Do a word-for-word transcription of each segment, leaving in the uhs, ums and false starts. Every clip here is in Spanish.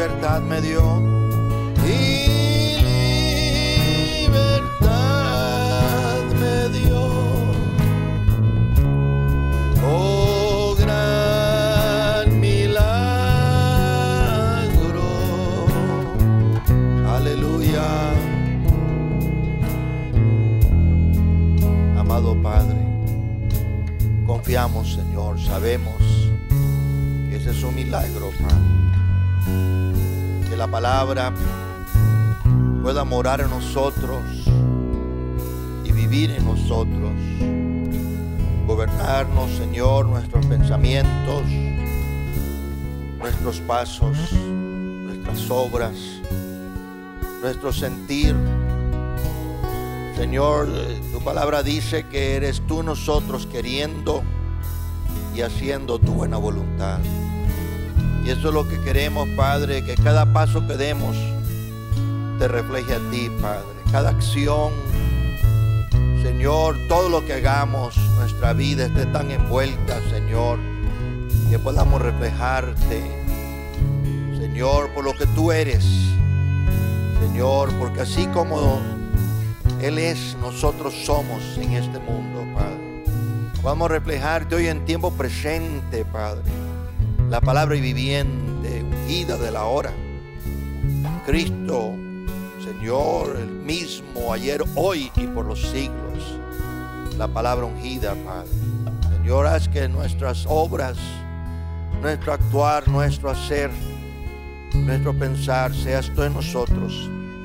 libertad me dio. Y libertad me dio. Oh, gran milagro. Aleluya. Amado Padre, confiamos, Señor, sabemos que ese es un milagro, Padre. Que la palabra pueda morar en nosotros y vivir en nosotros. Gobernarnos, Señor, nuestros pensamientos, nuestros pasos, nuestras obras, nuestro sentir. Señor, tu palabra dice que eres tú nosotros queriendo y haciendo tu buena voluntad. Y eso es lo que queremos, Padre, que cada paso que demos te refleje a ti, Padre. Cada acción, Señor, todo lo que hagamos, nuestra vida esté tan envuelta, Señor, que podamos reflejarte, Señor, por lo que tú eres, Señor, porque así como Él es, nosotros somos en este mundo, Padre. Vamos a reflejarte hoy en tiempo presente, Padre. La palabra viviente, ungida de la hora. Cristo, Señor, el mismo ayer, hoy y por los siglos. La palabra ungida, Padre. Señor, haz que nuestras obras, nuestro actuar, nuestro hacer, nuestro pensar, seas tú en nosotros.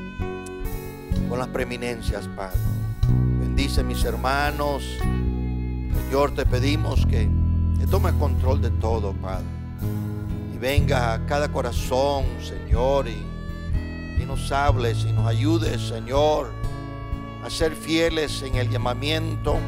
Con las preeminencias, Padre. Bendice a mis hermanos. Señor, te pedimos que, que tomes control de todo, Padre. Y venga a cada corazón, Señor, y, y nos hables y nos ayudes, Señor, a ser fieles en el llamamiento,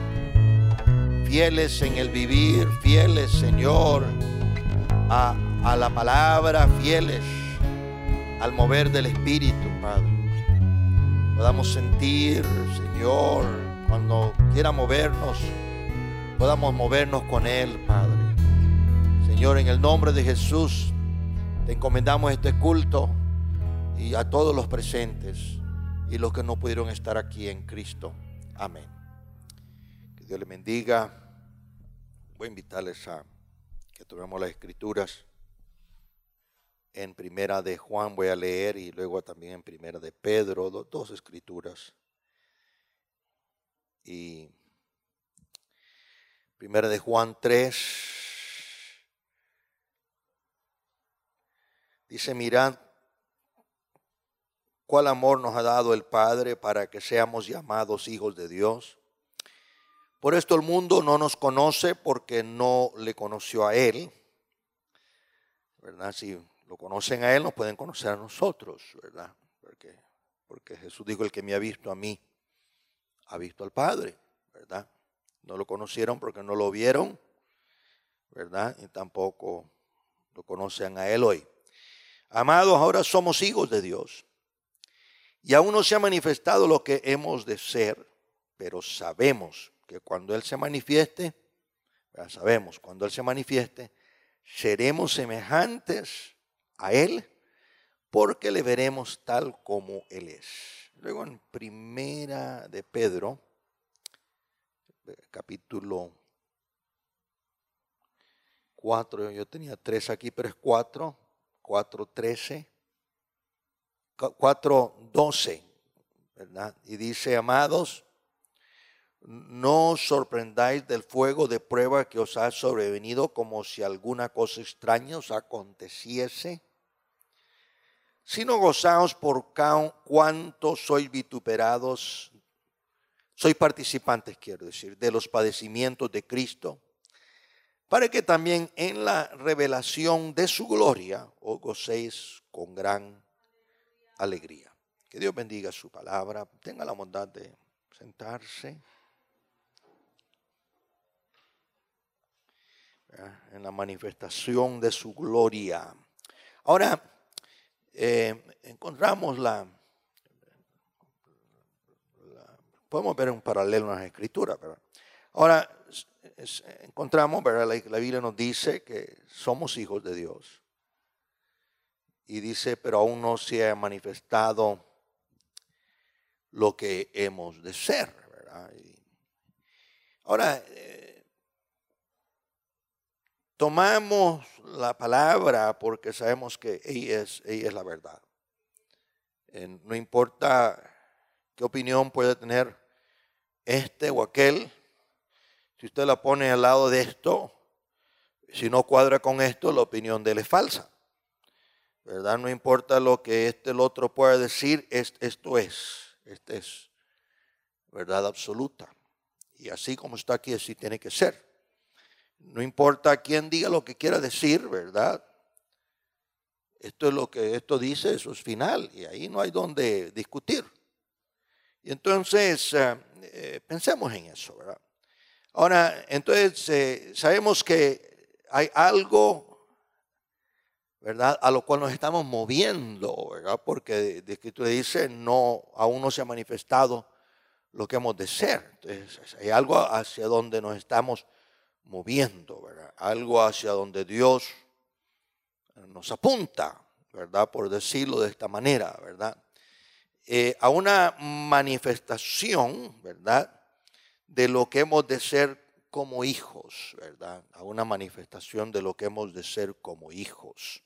fieles en el vivir, fieles, Señor, a, a la palabra, fieles al mover del Espíritu, Padre. Podamos sentir, Señor, cuando quiera movernos, podamos movernos con Él, Padre. Señor, en el nombre de Jesús, te encomendamos este culto y a todos los presentes y los que no pudieron estar aquí en Cristo. Amén. Que Dios les bendiga. Voy a invitarles a que tomemos las escrituras. En primera de Juan voy a leer y luego también en primera de Pedro, dos, dos escrituras. Y primera de Juan tres. Dice, mirad cuál amor nos ha dado el Padre para que seamos llamados hijos de Dios. Por esto el mundo no nos conoce porque no le conoció a Él. ¿Verdad? Si lo conocen a Él, nos pueden conocer a nosotros, ¿verdad? Porque, porque Jesús dijo, el que me ha visto a mí, ha visto al Padre, ¿verdad? No lo conocieron porque no lo vieron, ¿verdad? Y tampoco lo conocen a Él hoy. Amados, ahora somos hijos de Dios. Y aún no se ha manifestado lo que hemos de ser, pero sabemos que cuando Él se manifieste, ¿verdad? Sabemos, cuando Él se manifieste, seremos semejantes a Él, porque le veremos tal como Él es. Luego en primera de Pedro, capítulo cuatro, yo tenía tres aquí, pero es cuatro, cuatro trece, cuatro doce, ¿verdad? Y dice, amados, no os sorprendáis del fuego de prueba que os ha sobrevenido como si alguna cosa extraña os aconteciese, sino gozaos por cuanto sois vituperados, sois participantes, quiero decir, de los padecimientos de Cristo, para que también en la revelación de su gloria os gocéis con gran alegría. Que Dios bendiga su palabra. Tenga la bondad de sentarse. En la manifestación de su gloria. Ahora, eh, encontramos la, la... Podemos ver un paralelo en las Escrituras, ¿verdad? Ahora, es, encontramos, ¿verdad? La, la Biblia nos dice que somos hijos de Dios. y dice, pero aún no se ha manifestado lo que hemos de ser, ¿verdad? Y ahora, eh, tomamos la palabra porque sabemos que ella es, ella es la verdad. Eh, no importa qué opinión puede tener este o aquel, si usted la pone al lado de esto, si no cuadra con esto, la opinión de él es falsa, ¿verdad? No importa lo que este o el otro pueda decir, es, esto es, esta es verdad absoluta. Y así como está aquí, así tiene que ser. No importa quién diga lo que quiera decir, ¿verdad? Esto es lo que esto dice, eso es final, y ahí no hay donde discutir. Y entonces, eh, eh, pensemos en eso, ¿verdad? Ahora, entonces, eh, sabemos que hay algo, ¿verdad?, a lo cual nos estamos moviendo, ¿verdad? Porque de que tú le dices, no, aún no se ha manifestado lo que hemos de ser. Entonces, hay algo hacia donde nos estamos moviendo, ¿verdad? Algo hacia donde Dios nos apunta, ¿verdad? Por decirlo de esta manera, ¿verdad? Eh, a una manifestación, ¿verdad?, de lo que hemos de ser como hijos, ¿verdad? A una manifestación de lo que hemos de ser como hijos.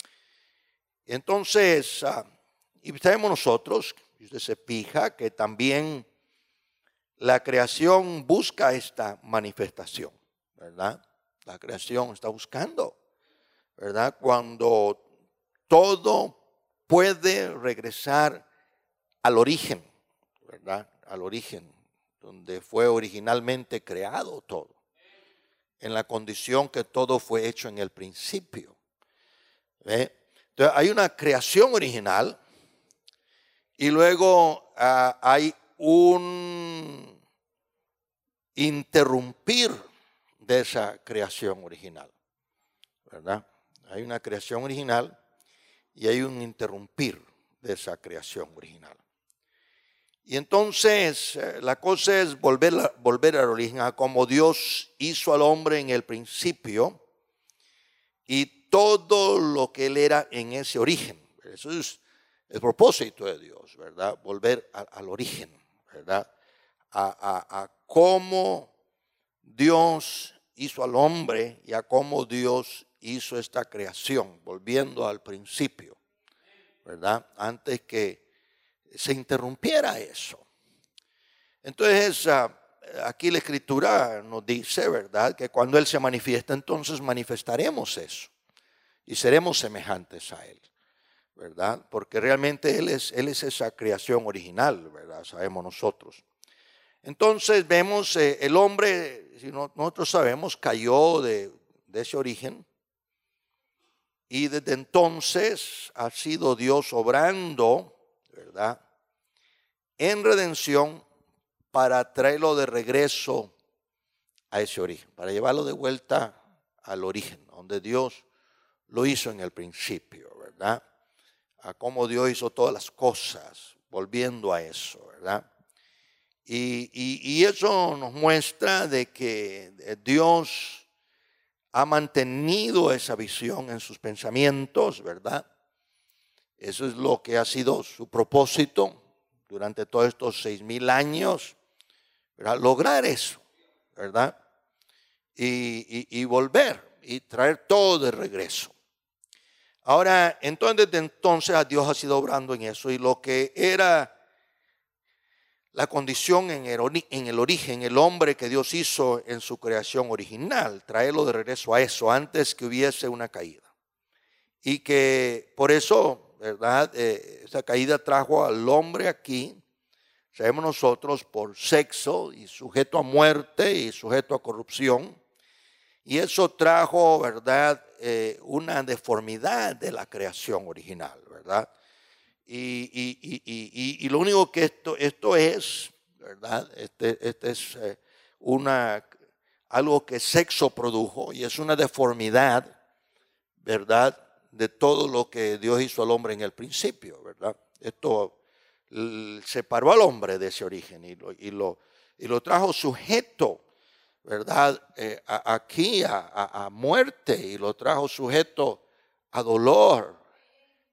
Entonces, uh, y sabemos nosotros, y usted se fija, que también la creación busca esta manifestación, ¿verdad? La creación está buscando, ¿verdad? Cuando todo puede regresar al origen, ¿verdad? Al origen, donde fue originalmente creado todo, en la condición que todo fue hecho en el principio. ¿Ve? Entonces hay una creación original y luego uh, hay un interrumpir de esa creación original, ¿verdad? Hay una creación original y hay un interrumpir de esa creación original. Y entonces la cosa es volver, volver al origen, a como Dios hizo al hombre en el principio y todo lo que él era en ese origen. Eso es el propósito de Dios, ¿verdad? Volver a, al origen, ¿verdad? A, a, a cómo Dios hizo al hombre y a cómo Dios hizo esta creación, volviendo al principio, ¿verdad? Antes que se interrumpiera eso. Entonces, aquí la Escritura nos dice, ¿verdad?, que cuando Él se manifiesta, entonces manifestaremos eso y seremos semejantes a Él, ¿verdad? Porque realmente Él es, Él es esa creación original, ¿verdad? Sabemos nosotros. Entonces vemos eh, el hombre, si no, nosotros sabemos, cayó de, de ese origen y desde entonces ha sido Dios obrando, ¿verdad?, en redención para traerlo de regreso a ese origen, para llevarlo de vuelta al origen, donde Dios lo hizo en el principio, ¿verdad? A cómo Dios hizo todas las cosas, volviendo a eso, ¿verdad? Y, y, y eso nos muestra de que Dios ha mantenido esa visión en sus pensamientos, ¿verdad? Eso es lo que ha sido su propósito durante todos estos seis mil años, ¿verdad? Lograr eso, ¿verdad? Y, y, y volver y traer todo de regreso. Ahora, entonces, desde entonces Dios ha sido obrando en eso y lo que era la condición en el, en el origen, el hombre que Dios hizo en su creación original, traerlo de regreso a eso antes que hubiese una caída. Y que por eso, ¿verdad? Eh, esa caída trajo al hombre aquí, sabemos nosotros, por sexo y sujeto a muerte y sujeto a corrupción. Y eso trajo, ¿verdad?, eh, una deformidad de la creación original, ¿verdad? Y, y, y, y, y lo único que esto, esto es, ¿verdad? Este, este es eh, una, algo que sexo produjo y es una deformidad, ¿verdad?, de todo lo que Dios hizo al hombre en el principio, ¿verdad? Esto separó al hombre de ese origen y lo, y lo, y lo trajo sujeto, ¿verdad?, eh, a, aquí a, a, a muerte y lo trajo sujeto a dolor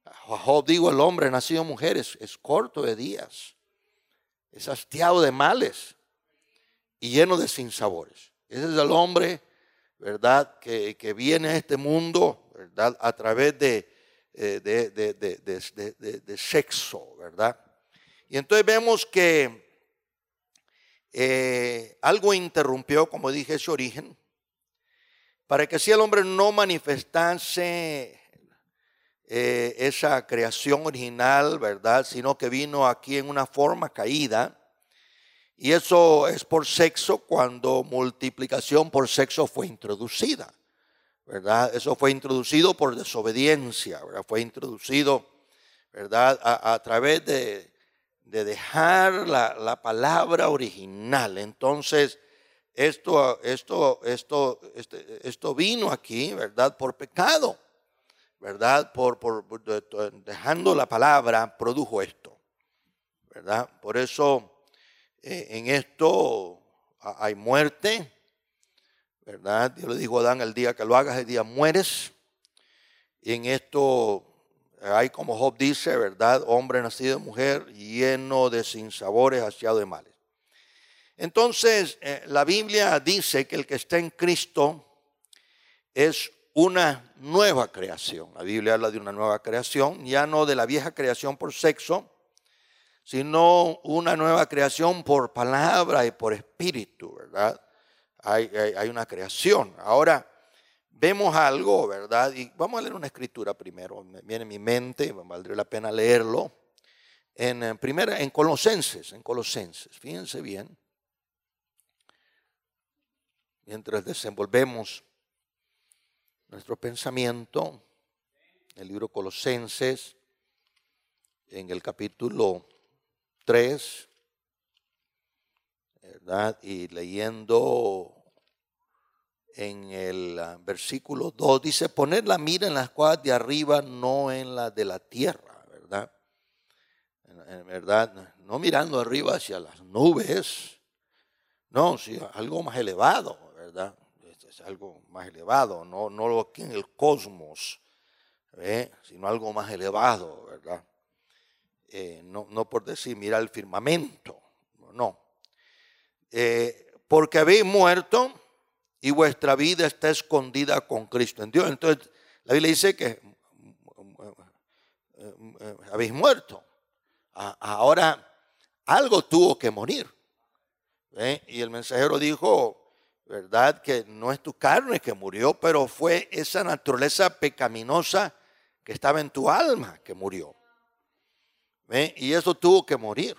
Job digo, el hombre nacido de mujer es, es corto de días, es hastiado de males y lleno de sinsabores. Ese es el hombre, ¿verdad?, que, que viene a este mundo, ¿verdad?, a través de, de, de, de, de, de, de, de sexo, ¿verdad? Y entonces vemos que eh, algo interrumpió, como dije, ese origen, para que así el hombre no manifestase eh, esa creación original, ¿verdad?, sino que vino aquí en una forma caída. Y eso es por sexo, cuando multiplicación por sexo fue introducida, ¿verdad? Eso fue introducido por desobediencia, ¿verdad? Fue introducido, ¿verdad?, a, a través de, de dejar la, la palabra original. Entonces, esto, esto, esto, este, esto vino aquí, ¿verdad?, por pecado, ¿verdad? Por, por, por dejando la palabra, produjo esto, ¿verdad? Por eso Eh, en esto hay muerte, ¿verdad? Dios le dijo a Adán, el día que lo hagas, el día mueres. Y en esto hay, como Job dice, ¿verdad?, hombre nacido de mujer, lleno de sinsabores, hastiado de males. Entonces, eh, la Biblia dice que el que está en Cristo es una nueva creación. La Biblia habla de una nueva creación, ya no de la vieja creación por sexo, sino una nueva creación por palabra y por espíritu, ¿verdad? Hay, hay, hay una creación. Ahora, vemos algo, ¿verdad? Y vamos a leer una escritura primero. Me viene en mi mente, valdría la pena leerlo. En, en, primera, en Colosenses, en Colosenses, fíjense bien. Mientras desenvolvemos nuestro pensamiento, el libro Colosenses, en el capítulo tres, ¿verdad? Y leyendo en el versículo dos, dice: poner la mira en las cosas de arriba, no en las de la tierra, ¿verdad? En verdad, no mirando arriba hacia las nubes, no, sí, algo más elevado, ¿verdad? Es algo más elevado, no, no lo que en el cosmos, ¿eh?, sino algo más elevado, ¿verdad? Eh, no, no por decir, mira el firmamento, no. Eh, porque habéis muerto y vuestra vida está escondida con Cristo en Dios. Entonces, la Biblia dice que eh, eh, habéis muerto. Ah, ahora, algo tuvo que morir. ¿Eh? Y el mensajero dijo, ¿verdad?, que no es tu carne que murió, pero fue esa naturaleza pecaminosa que estaba en tu alma que murió. ¿Eh? Y eso tuvo que morir.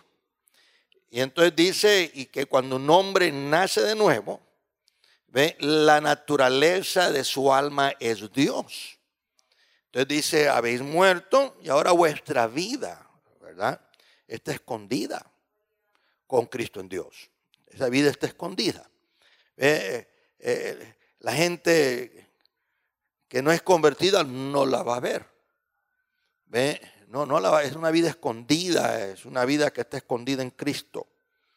Y entonces dice, y que cuando un hombre nace de nuevo, ¿ve?, la naturaleza de su alma es Dios. Entonces dice, habéis muerto y ahora vuestra vida, ¿verdad?, está escondida con Cristo en Dios. Esa vida está escondida. Eh, eh, la gente que no es convertida no la va a ver. ¿Ve? No, no la va, es una vida escondida, es una vida que está escondida en Cristo.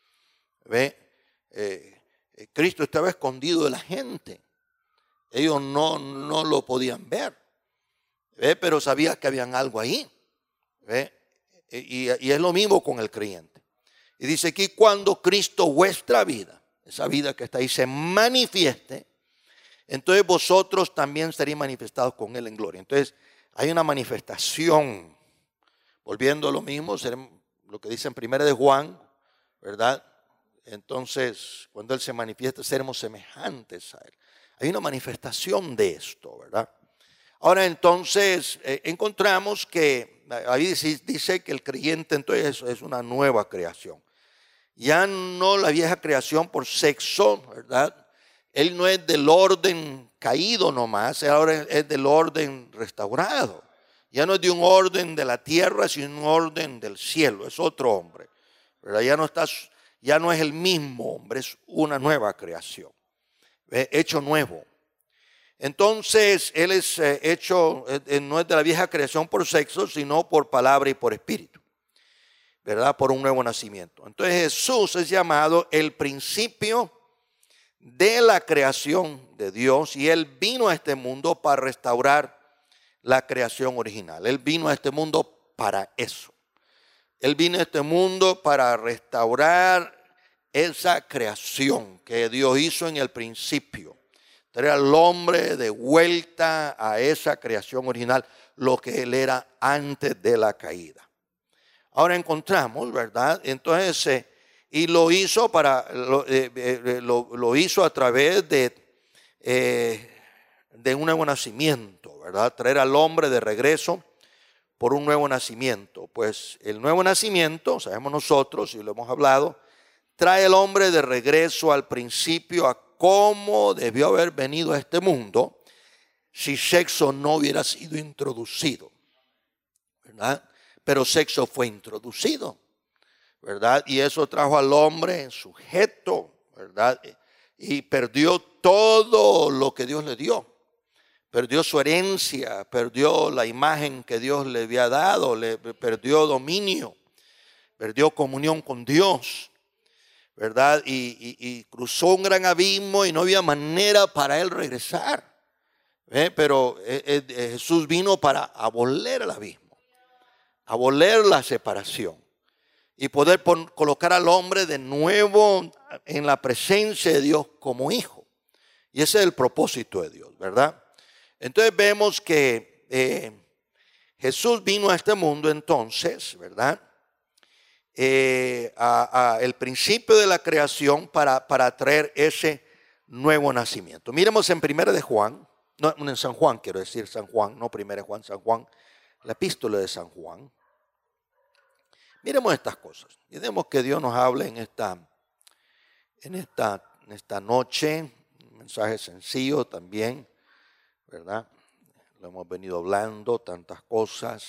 ¿Ve? Eh, Cristo estaba escondido de la gente. Ellos no, no lo podían ver. ¿Ve? Pero sabían que había algo ahí. ¿Ve? Y, y es lo mismo con el creyente. Y dice aquí, cuando Cristo vuestra vida, esa vida que está ahí, se manifieste, entonces vosotros también seréis manifestados con Él en gloria. Entonces hay una manifestación. Volviendo a lo mismo, lo que dice en primera de Juan, ¿verdad? Entonces, cuando Él se manifiesta, seremos semejantes a Él. Hay una manifestación de esto, ¿verdad? Ahora entonces eh, encontramos que ahí dice que el creyente entonces es una nueva creación. Ya no la vieja creación por sexo, ¿verdad? Él no es del orden caído nomás, ahora es del orden restaurado. Ya no es de un orden de la tierra, sino un orden del cielo. Es otro hombre, ¿verdad? Ya no, está, ya no es el mismo hombre, es una nueva creación, ¿eh? Hecho nuevo. Entonces, Él es eh, hecho, eh, no es de la vieja creación por sexo, sino por palabra y por espíritu, ¿verdad? Por un nuevo nacimiento. Entonces, Jesús es llamado el principio de la creación de Dios y Él vino a este mundo para restaurar la creación original. Él vino a este mundo para eso. Él vino a este mundo para restaurar esa creación que Dios hizo en el principio. Traer al hombre de vuelta a esa creación original, lo que él era antes de la caída. Ahora encontramos, ¿verdad? Entonces, eh, y lo hizo para, lo, eh, eh, lo, lo hizo a través de, eh, de un nuevo nacimiento, ¿verdad? Traer al hombre de regreso por un nuevo nacimiento. Pues el nuevo nacimiento, sabemos nosotros y lo hemos hablado, trae al hombre de regreso al principio, a cómo debió haber venido a este mundo si sexo no hubiera sido introducido, ¿verdad? Pero sexo fue introducido, ¿verdad? Y eso trajo al hombre sujeto, ¿verdad? Y perdió todo lo que Dios le dio. Perdió su herencia, perdió la imagen que Dios le había dado, le perdió dominio, perdió comunión con Dios, ¿verdad? Y, y, y cruzó un gran abismo y no había manera para él regresar. ¿Eh? Pero eh, eh, Jesús vino para abolir el abismo, abolir la separación y poder pon, colocar al hombre de nuevo en la presencia de Dios como hijo. Y ese es el propósito de Dios, ¿verdad? Entonces vemos que eh, Jesús vino a este mundo entonces, ¿verdad? Eh, a, a el principio de la creación para, para traer ese nuevo nacimiento. Miremos en primera de Juan, no en San Juan, quiero decir San Juan, no primera de Juan, San Juan, la epístola de San Juan. Miremos estas cosas y demos que Dios nos hable en esta, en esta, en esta noche, un mensaje sencillo también, ¿verdad? Lo hemos venido hablando, tantas cosas.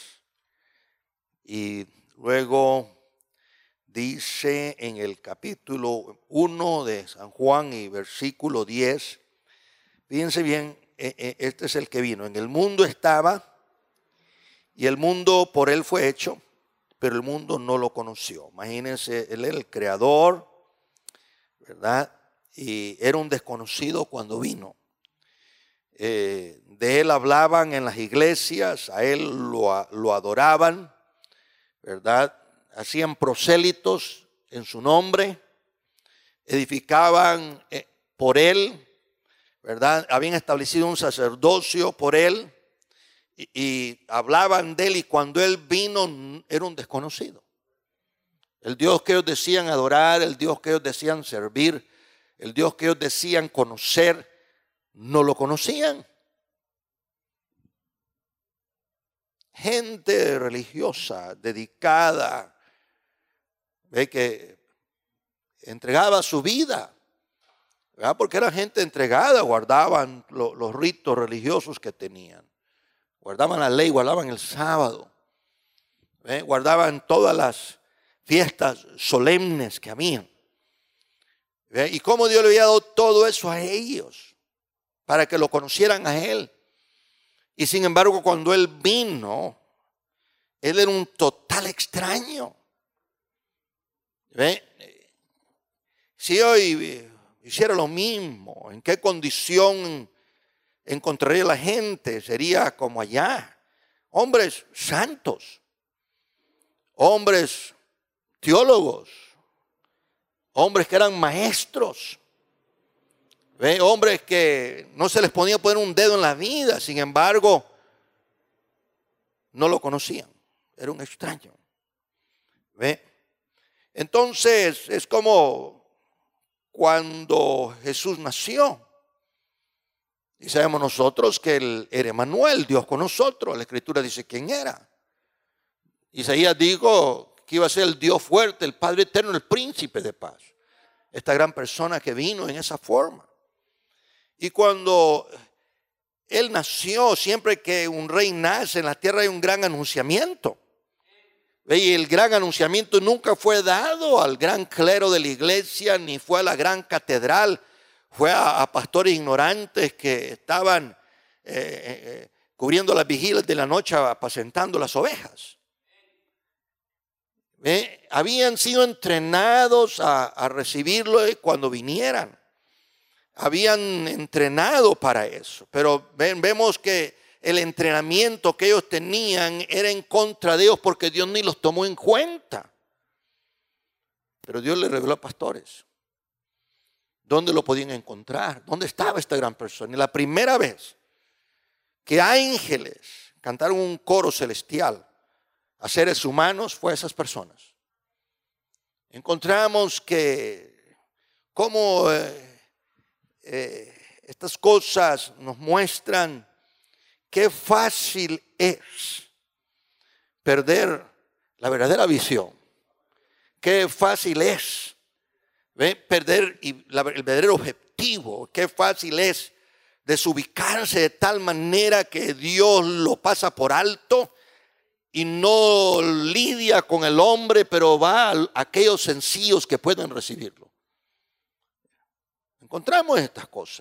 Y luego dice en el capítulo uno de San Juan y versículo diez, fíjense bien, este es el que vino. En el mundo estaba y el mundo por él fue hecho, pero el mundo no lo conoció. Imagínense, él era el creador, ¿verdad? Y era un desconocido cuando vino. Eh, de él hablaban en las iglesias, a él lo, lo adoraban, ¿verdad? Hacían prosélitos en su nombre, edificaban por él, ¿verdad? Habían establecido un sacerdocio por él y, y hablaban de él, y cuando él vino era un desconocido. El Dios que ellos decían adorar, el Dios que ellos decían servir, el Dios que ellos decían conocer, no lo conocían. Gente religiosa, dedicada, ve que entregaba su vida, ¿verdad? Porque era gente entregada, guardaban lo, los ritos religiosos que tenían, guardaban la ley, guardaban el sábado, ¿ve? Guardaban todas las fiestas solemnes que habían, ¿ve? Y cómo Dios le había dado todo eso a ellos para que lo conocieran a él. Y sin embargo, cuando él vino, él era un total extraño. ¿Ve? Si hoy hiciera lo mismo, ¿en qué condición encontraría la gente? Sería como allá. Hombres santos, hombres teólogos, hombres que eran maestros, ¿ve? Hombres que no se les podía poner un dedo en la vida, sin embargo, no lo conocían. Era un extraño. ¿Ve? Entonces, es como cuando Jesús nació. Y sabemos nosotros que él era Emmanuel, Dios con nosotros. La Escritura dice quién era. Isaías dijo que iba a ser el Dios fuerte, el Padre eterno, el príncipe de paz. Esta gran persona que vino en esa forma. Y cuando él nació, siempre que un rey nace en la tierra hay un gran anunciamiento. Y el gran anunciamiento nunca fue dado al gran clero de la iglesia, ni fue a la gran catedral. Fue a, a pastores ignorantes que estaban eh, eh, cubriendo las vigilias de la noche, apacentando las ovejas. ¿Ve? Habían sido entrenados a, a recibirlo cuando vinieran. Habían entrenado para eso. Pero ven, vemos que el entrenamiento que ellos tenían era en contra de ellos porque Dios ni los tomó en cuenta. Pero Dios les reveló a pastores. ¿Dónde lo podían encontrar? ¿Dónde estaba esta gran persona? Y la primera vez que ángeles cantaron un coro celestial a seres humanos fue a esas personas. Encontramos que cómo eh, eh, estas cosas nos muestran qué fácil es perder la verdadera visión. Qué fácil es ¿ve? perder el verdadero objetivo. Qué fácil es desubicarse de tal manera que Dios lo pasa por alto y no lidia con el hombre, pero va a aquellos sencillos que pueden recibirlo. Encontramos estas cosas.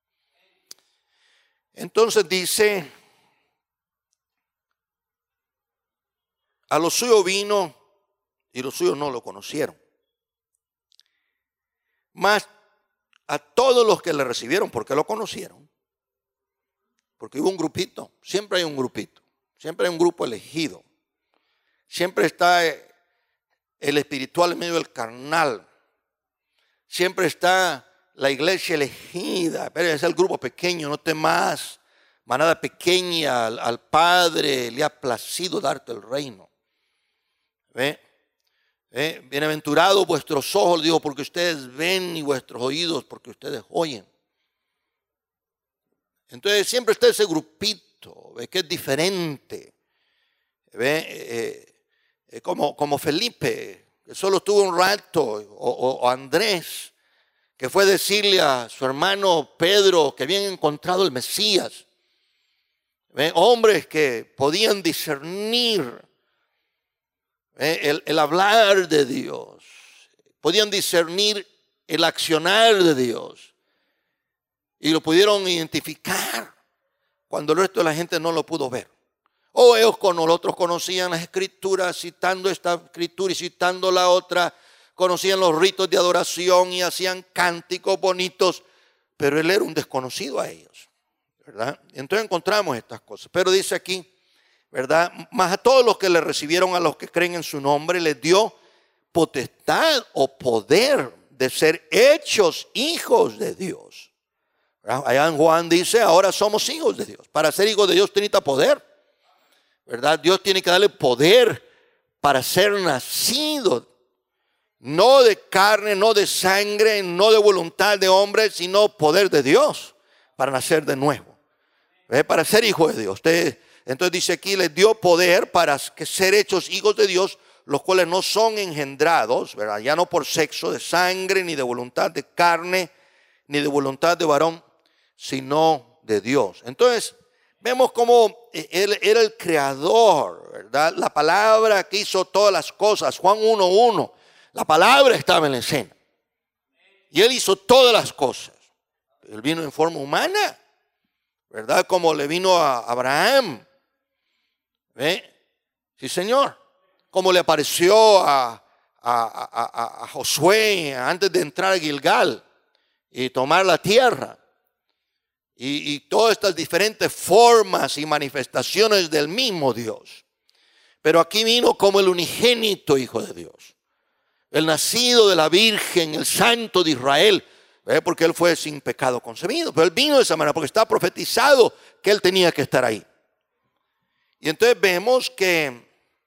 Entonces dice, a los suyos vino y los suyos no lo conocieron. Mas a todos los que le recibieron, porque lo conocieron, porque hubo un grupito, siempre hay un grupito, siempre hay un grupo elegido, siempre está el espiritual en medio del carnal, siempre está la iglesia elegida, pero es el grupo pequeño, no temas, manada pequeña, al, al Padre le ha placido darte el reino. ¿Ve? ¿Ve? Bienaventurados vuestros ojos, digo, porque ustedes ven, y vuestros oídos, porque ustedes oyen. Entonces siempre está ese grupito, ¿ve? Que es diferente. ¿Ve? Eh, eh, como, como Felipe, que solo estuvo un rato, o, o, o Andrés, que fue decirle a su hermano Pedro que habían encontrado el Mesías. ¿Ve? Hombres que podían discernir ¿ve? el, el hablar de Dios, podían discernir el accionar de Dios y lo pudieron identificar cuando el resto de la gente no lo pudo ver. O ellos con nosotros conocían las escrituras, citando esta escritura y citando la otra, conocían los ritos de adoración y hacían cánticos bonitos, pero él era un desconocido a ellos, ¿verdad? Entonces encontramos estas cosas. Pero dice aquí, ¿verdad? Más a todos los que le recibieron, a los que creen en su nombre, les dio potestad o poder de ser hechos hijos de Dios. ¿Verdad? Allá en Juan dice, ahora somos hijos de Dios. Para ser hijos de Dios tiene poder, ¿verdad? Dios tiene que darle poder para ser nacido. No de carne, no de sangre, no de voluntad de hombre, sino poder de Dios para nacer de nuevo. ¿Ve? Para ser hijo de Dios. Usted, entonces dice aquí, les dio poder para que ser hechos hijos de Dios, los cuales no son engendrados, ¿verdad? Ya no por sexo de sangre, ni de voluntad de carne, ni de voluntad de varón, sino de Dios. Entonces, vemos cómo Él era el creador, ¿verdad? La palabra que hizo todas las cosas, Juan uno uno. La palabra estaba en la escena. Y Él hizo todas las cosas. Él vino en forma humana, ¿verdad? Como le vino a Abraham. ¿Ve? Sí, Señor. Como le apareció a, a, a, a Josué antes de entrar a Gilgal y tomar la tierra. Y, y todas estas diferentes formas y manifestaciones del mismo Dios. Pero aquí vino como el unigénito Hijo de Dios. El nacido de la Virgen, el Santo de Israel, ¿eh? Porque Él fue sin pecado concebido. Pero Él vino de esa manera porque está profetizado que Él tenía que estar ahí. Y entonces vemos que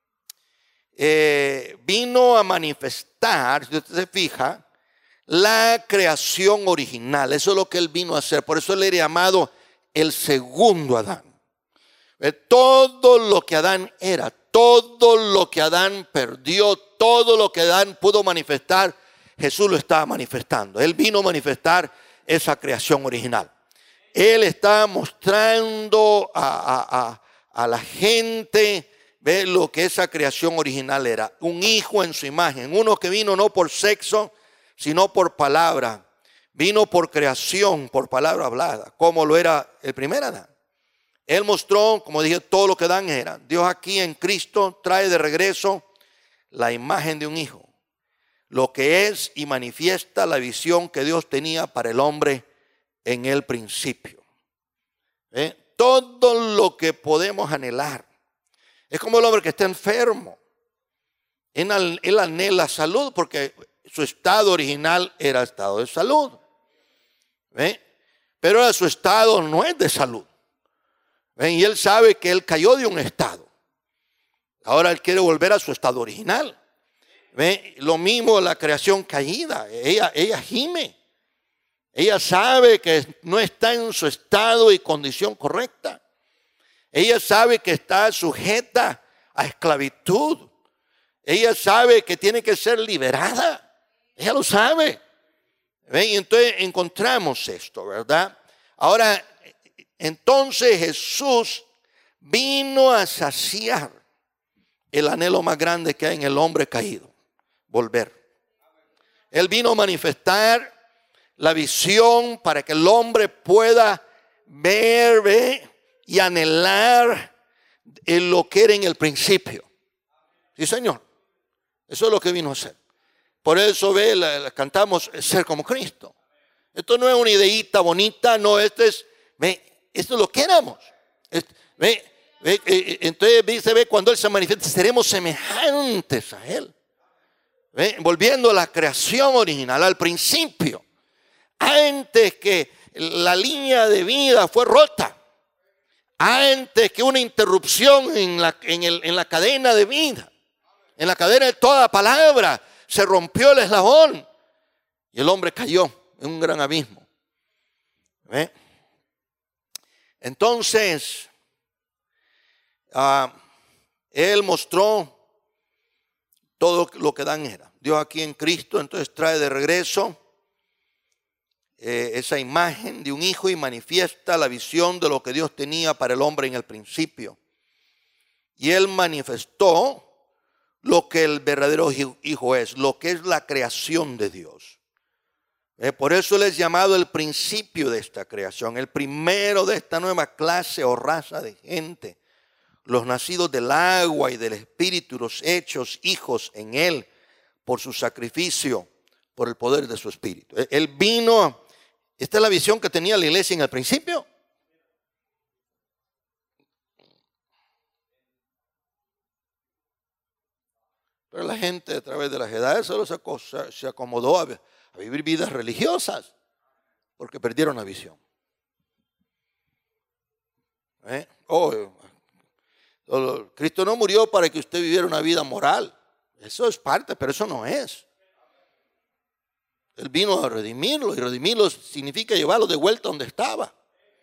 eh, vino a manifestar, si usted se fija, la creación original. Eso es lo que Él vino a hacer. Por eso Él era llamado el segundo Adán. ¿Eh? Todo lo que Adán era, todo lo que Adán perdió, todo lo que Adán pudo manifestar, Jesús lo estaba manifestando. Él vino a manifestar esa creación original. Él está mostrando a, a, a, a la gente, ve lo que esa creación original era. Un hijo en su imagen, uno que vino no por sexo, sino por palabra. Vino por creación, por palabra hablada, como lo era el primer Adán. Él mostró, como dije, todo lo que Adán era. Dios aquí en Cristo trae de regreso la imagen de un hijo, lo que es y manifiesta la visión que Dios tenía para el hombre en el principio. ¿Eh? todo lo que podemos anhelar. Es como el hombre que está enfermo. Él, él anhela salud porque su estado original era estado de salud. ¿Ve? Pero ahora su estado no es de salud. ¿Ve? Y él sabe que él cayó de un estado. Ahora él quiere volver a su estado original. ¿Ve? Lo mismo la creación caída. Ella, ella gime. Ella sabe que no está en su estado y condición correcta. Ella sabe que está sujeta a esclavitud. Ella sabe que tiene que ser liberada. Ella lo sabe. ¿Ven? Y entonces encontramos esto, ¿verdad? Ahora, entonces Jesús vino a saciar el anhelo más grande que hay en el hombre caído. Volver. Él vino a manifestar la visión para que el hombre pueda ver, ver y anhelar en lo que era en el principio. Sí, Señor. Eso es lo que vino a hacer. Por eso ve, la, la cantamos ser como Cristo. Esto no es una ideita bonita, no, esto es, ve, esto es lo que éramos. Esto, ve, ve, eh, entonces se ve cuando Él se manifiesta, seremos semejantes a Él. Ve, volviendo a la creación original, al principio, antes que la línea de vida fue rota, antes que una interrupción en la, en el, en la cadena de vida, en la cadena de toda palabra, se rompió el eslabón y el hombre cayó en un gran abismo. ¿Ve? Entonces, uh, Él mostró todo lo que Dan era. Dios aquí en Cristo entonces trae de regreso eh, esa imagen de un hijo y manifiesta la visión de lo que Dios tenía para el hombre en el principio. Y Él manifestó lo que el verdadero hijo es, lo que es la creación de Dios. Eh, por eso Él es llamado el principio de esta creación, el primero de esta nueva clase o raza de gente, los nacidos del agua y del espíritu, los hechos hijos en Él por su sacrificio, por el poder de su espíritu. Él vino, esta es la visión que tenía la iglesia en el principio. Pero la gente a través de las edades solo se acomodó a vivir vidas religiosas porque perdieron la visión. ¿Eh? Oh, Cristo no murió para que usted viviera una vida moral. Eso es parte, pero eso no es. Él vino a redimirlo, y redimirlo significa llevarlo de vuelta donde estaba.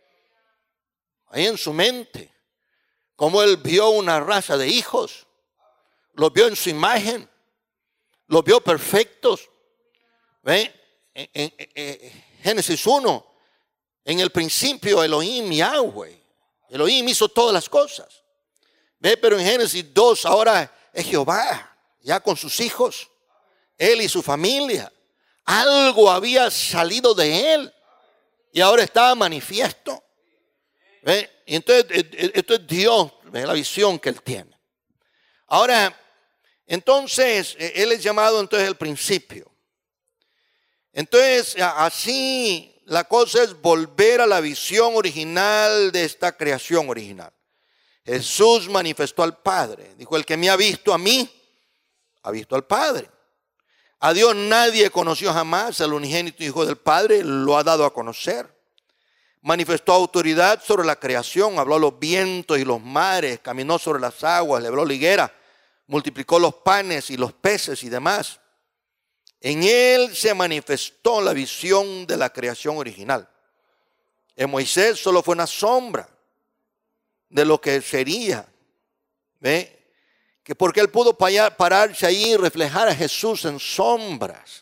Ahí en su mente. Como Él vio una raza de hijos. Los vio en su imagen. Los vio perfectos. ¿Ve? En, en, en Génesis uno. En el principio Elohim Yahweh. Elohim hizo todas las cosas. ¿Ve? Pero en Génesis dos ahora es Jehová. Ya con sus hijos. Él y su familia. Algo había salido de Él. Y ahora estaba manifiesto. ¿Ve? Y entonces esto es Dios. ¿Ve? La visión que Él tiene. Ahora, entonces, Él es llamado entonces el principio. Entonces, así la cosa es volver a la visión original de esta creación original. Jesús manifestó al Padre. Dijo, el que me ha visto a mí, ha visto al Padre. A Dios nadie conoció jamás, el unigénito Hijo del Padre lo ha dado a conocer. Manifestó autoridad sobre la creación, habló a los vientos y los mares, caminó sobre las aguas, le habló la higuera, multiplicó los panes y los peces y demás. En Él se manifestó la visión de la creación original. En Moisés solo fue una sombra de lo que sería. ¿Ve? Que porque Él pudo pararse ahí y reflejar a Jesús en sombras.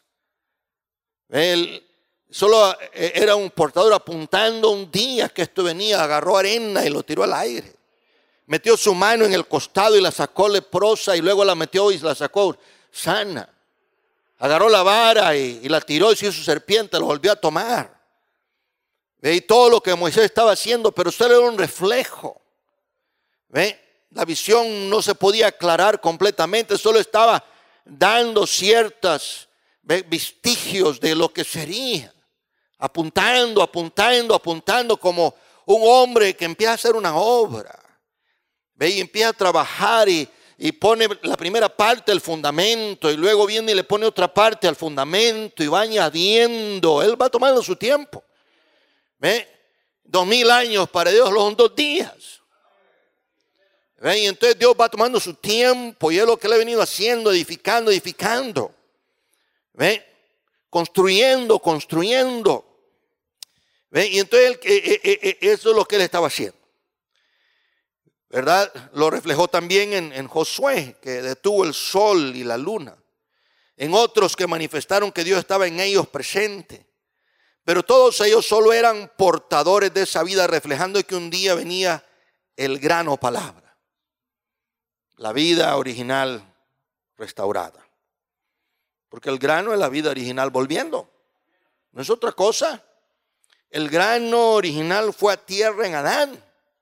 Él solo era un portador apuntando un día que esto venía, agarró arena y lo tiró al aire. Metió su mano en el costado y la sacó leprosa y luego la metió y la sacó sana. Agarró la vara y, y la tiró y se hizo serpiente, lo volvió a tomar. ¿Ve? Y todo lo que Moisés estaba haciendo, pero solo era un reflejo. ¿Ve? La visión no se podía aclarar completamente, solo estaba dando ciertos vestigios de lo que sería. Apuntando, apuntando, apuntando como un hombre que empieza a hacer una obra, ¿ve? Y empieza a trabajar y, y pone la primera parte del fundamento y luego viene y le pone otra parte al fundamento y va añadiendo. Él va tomando su tiempo. ¿Ve? Dos mil años para Dios son dos días. ¿Ve? Y entonces Dios va tomando su tiempo y es lo que le ha venido haciendo, edificando, edificando. ¿Ve? Construyendo, construyendo. ¿Ve? Y entonces él, eh, eh, eh, eso es lo que él estaba haciendo. ¿Verdad? Lo reflejó también en, en Josué, que detuvo el sol y la luna. En otros que manifestaron que Dios estaba en ellos presente. Pero todos ellos solo eran portadores de esa vida, reflejando que un día venía el grano palabra. La vida original restaurada. Porque el grano es la vida original volviendo. No es otra cosa. El grano original fue a tierra en Adán.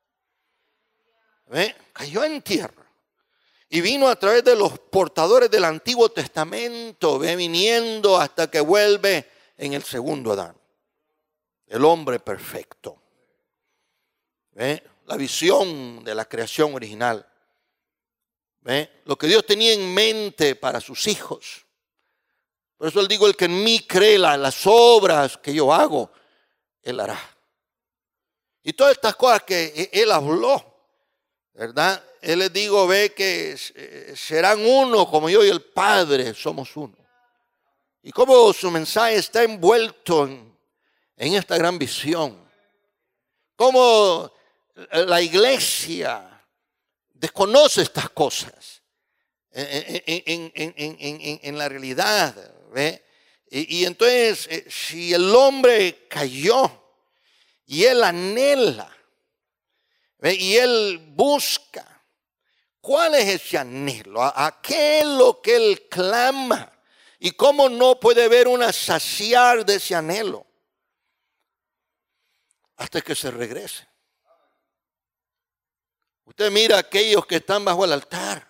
¿Ve? Cayó en tierra. Y vino a través de los portadores del Antiguo Testamento. ¿Ve? Viniendo hasta que vuelve en el segundo Adán. El hombre perfecto. ¿Ve? La visión de la creación original. ¿Ve? Lo que Dios tenía en mente para sus hijos. Por eso él digo, el que en mí cree la, las obras que yo hago, él hará. Y todas estas cosas que él habló, ¿verdad? Él les digo, ve que serán uno como yo y el Padre somos uno. Y cómo su mensaje está envuelto en, en esta gran visión. Cómo la iglesia desconoce estas cosas en, en, en, en, en, en la realidad. ¿Ve? Y, y entonces, eh, si el hombre cayó y él anhela, ¿ve? Y él busca, ¿cuál es ese anhelo? ¿A, a qué es lo que él clama? ¿Y cómo no puede haber una saciar de ese anhelo? Hasta que se regrese. Usted mira a aquellos que están bajo el altar.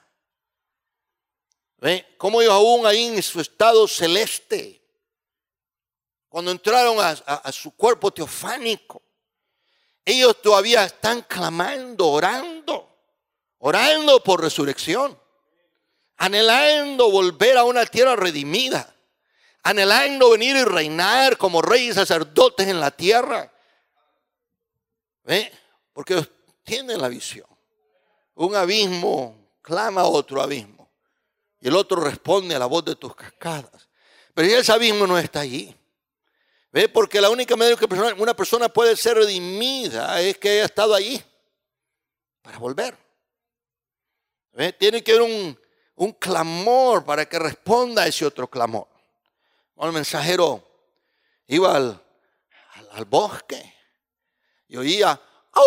¿Ve? Como ellos aún ahí en su estado celeste, cuando entraron a, a, a su cuerpo teofánico, ellos todavía están clamando, orando, orando por resurrección, anhelando volver a una tierra redimida, anhelando venir y reinar como reyes y sacerdotes en la tierra. ¿Ve? Porque ellos tienen la visión. Un abismo clama a otro abismo. Y el otro responde a la voz de tus cascadas. Pero ese abismo no está allí. ¿Ve? Porque la única manera que una persona puede ser redimida es que haya estado allí para volver. ¿Ve? Tiene que haber un, un clamor para que responda a ese otro clamor. El mensajero iba al, al, al bosque y oía ¡au!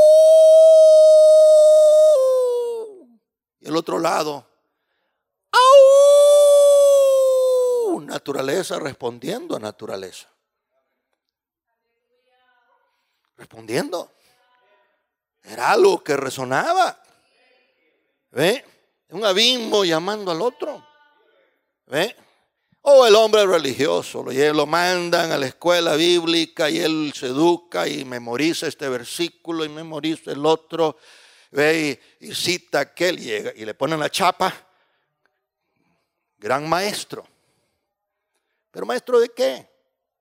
Y el otro lado ¡au! Naturaleza respondiendo a naturaleza. Respondiendo. Era algo que resonaba. ¿Ve? Un abismo llamando al otro. ¿Ve? O el hombre religioso, lo, lo mandan a la escuela bíblica y él se educa y memoriza este versículo y memoriza el otro. ¿Ve? Y, y cita aquel y, llega, y le ponen la chapa. Gran maestro. ¿Pero maestro de qué?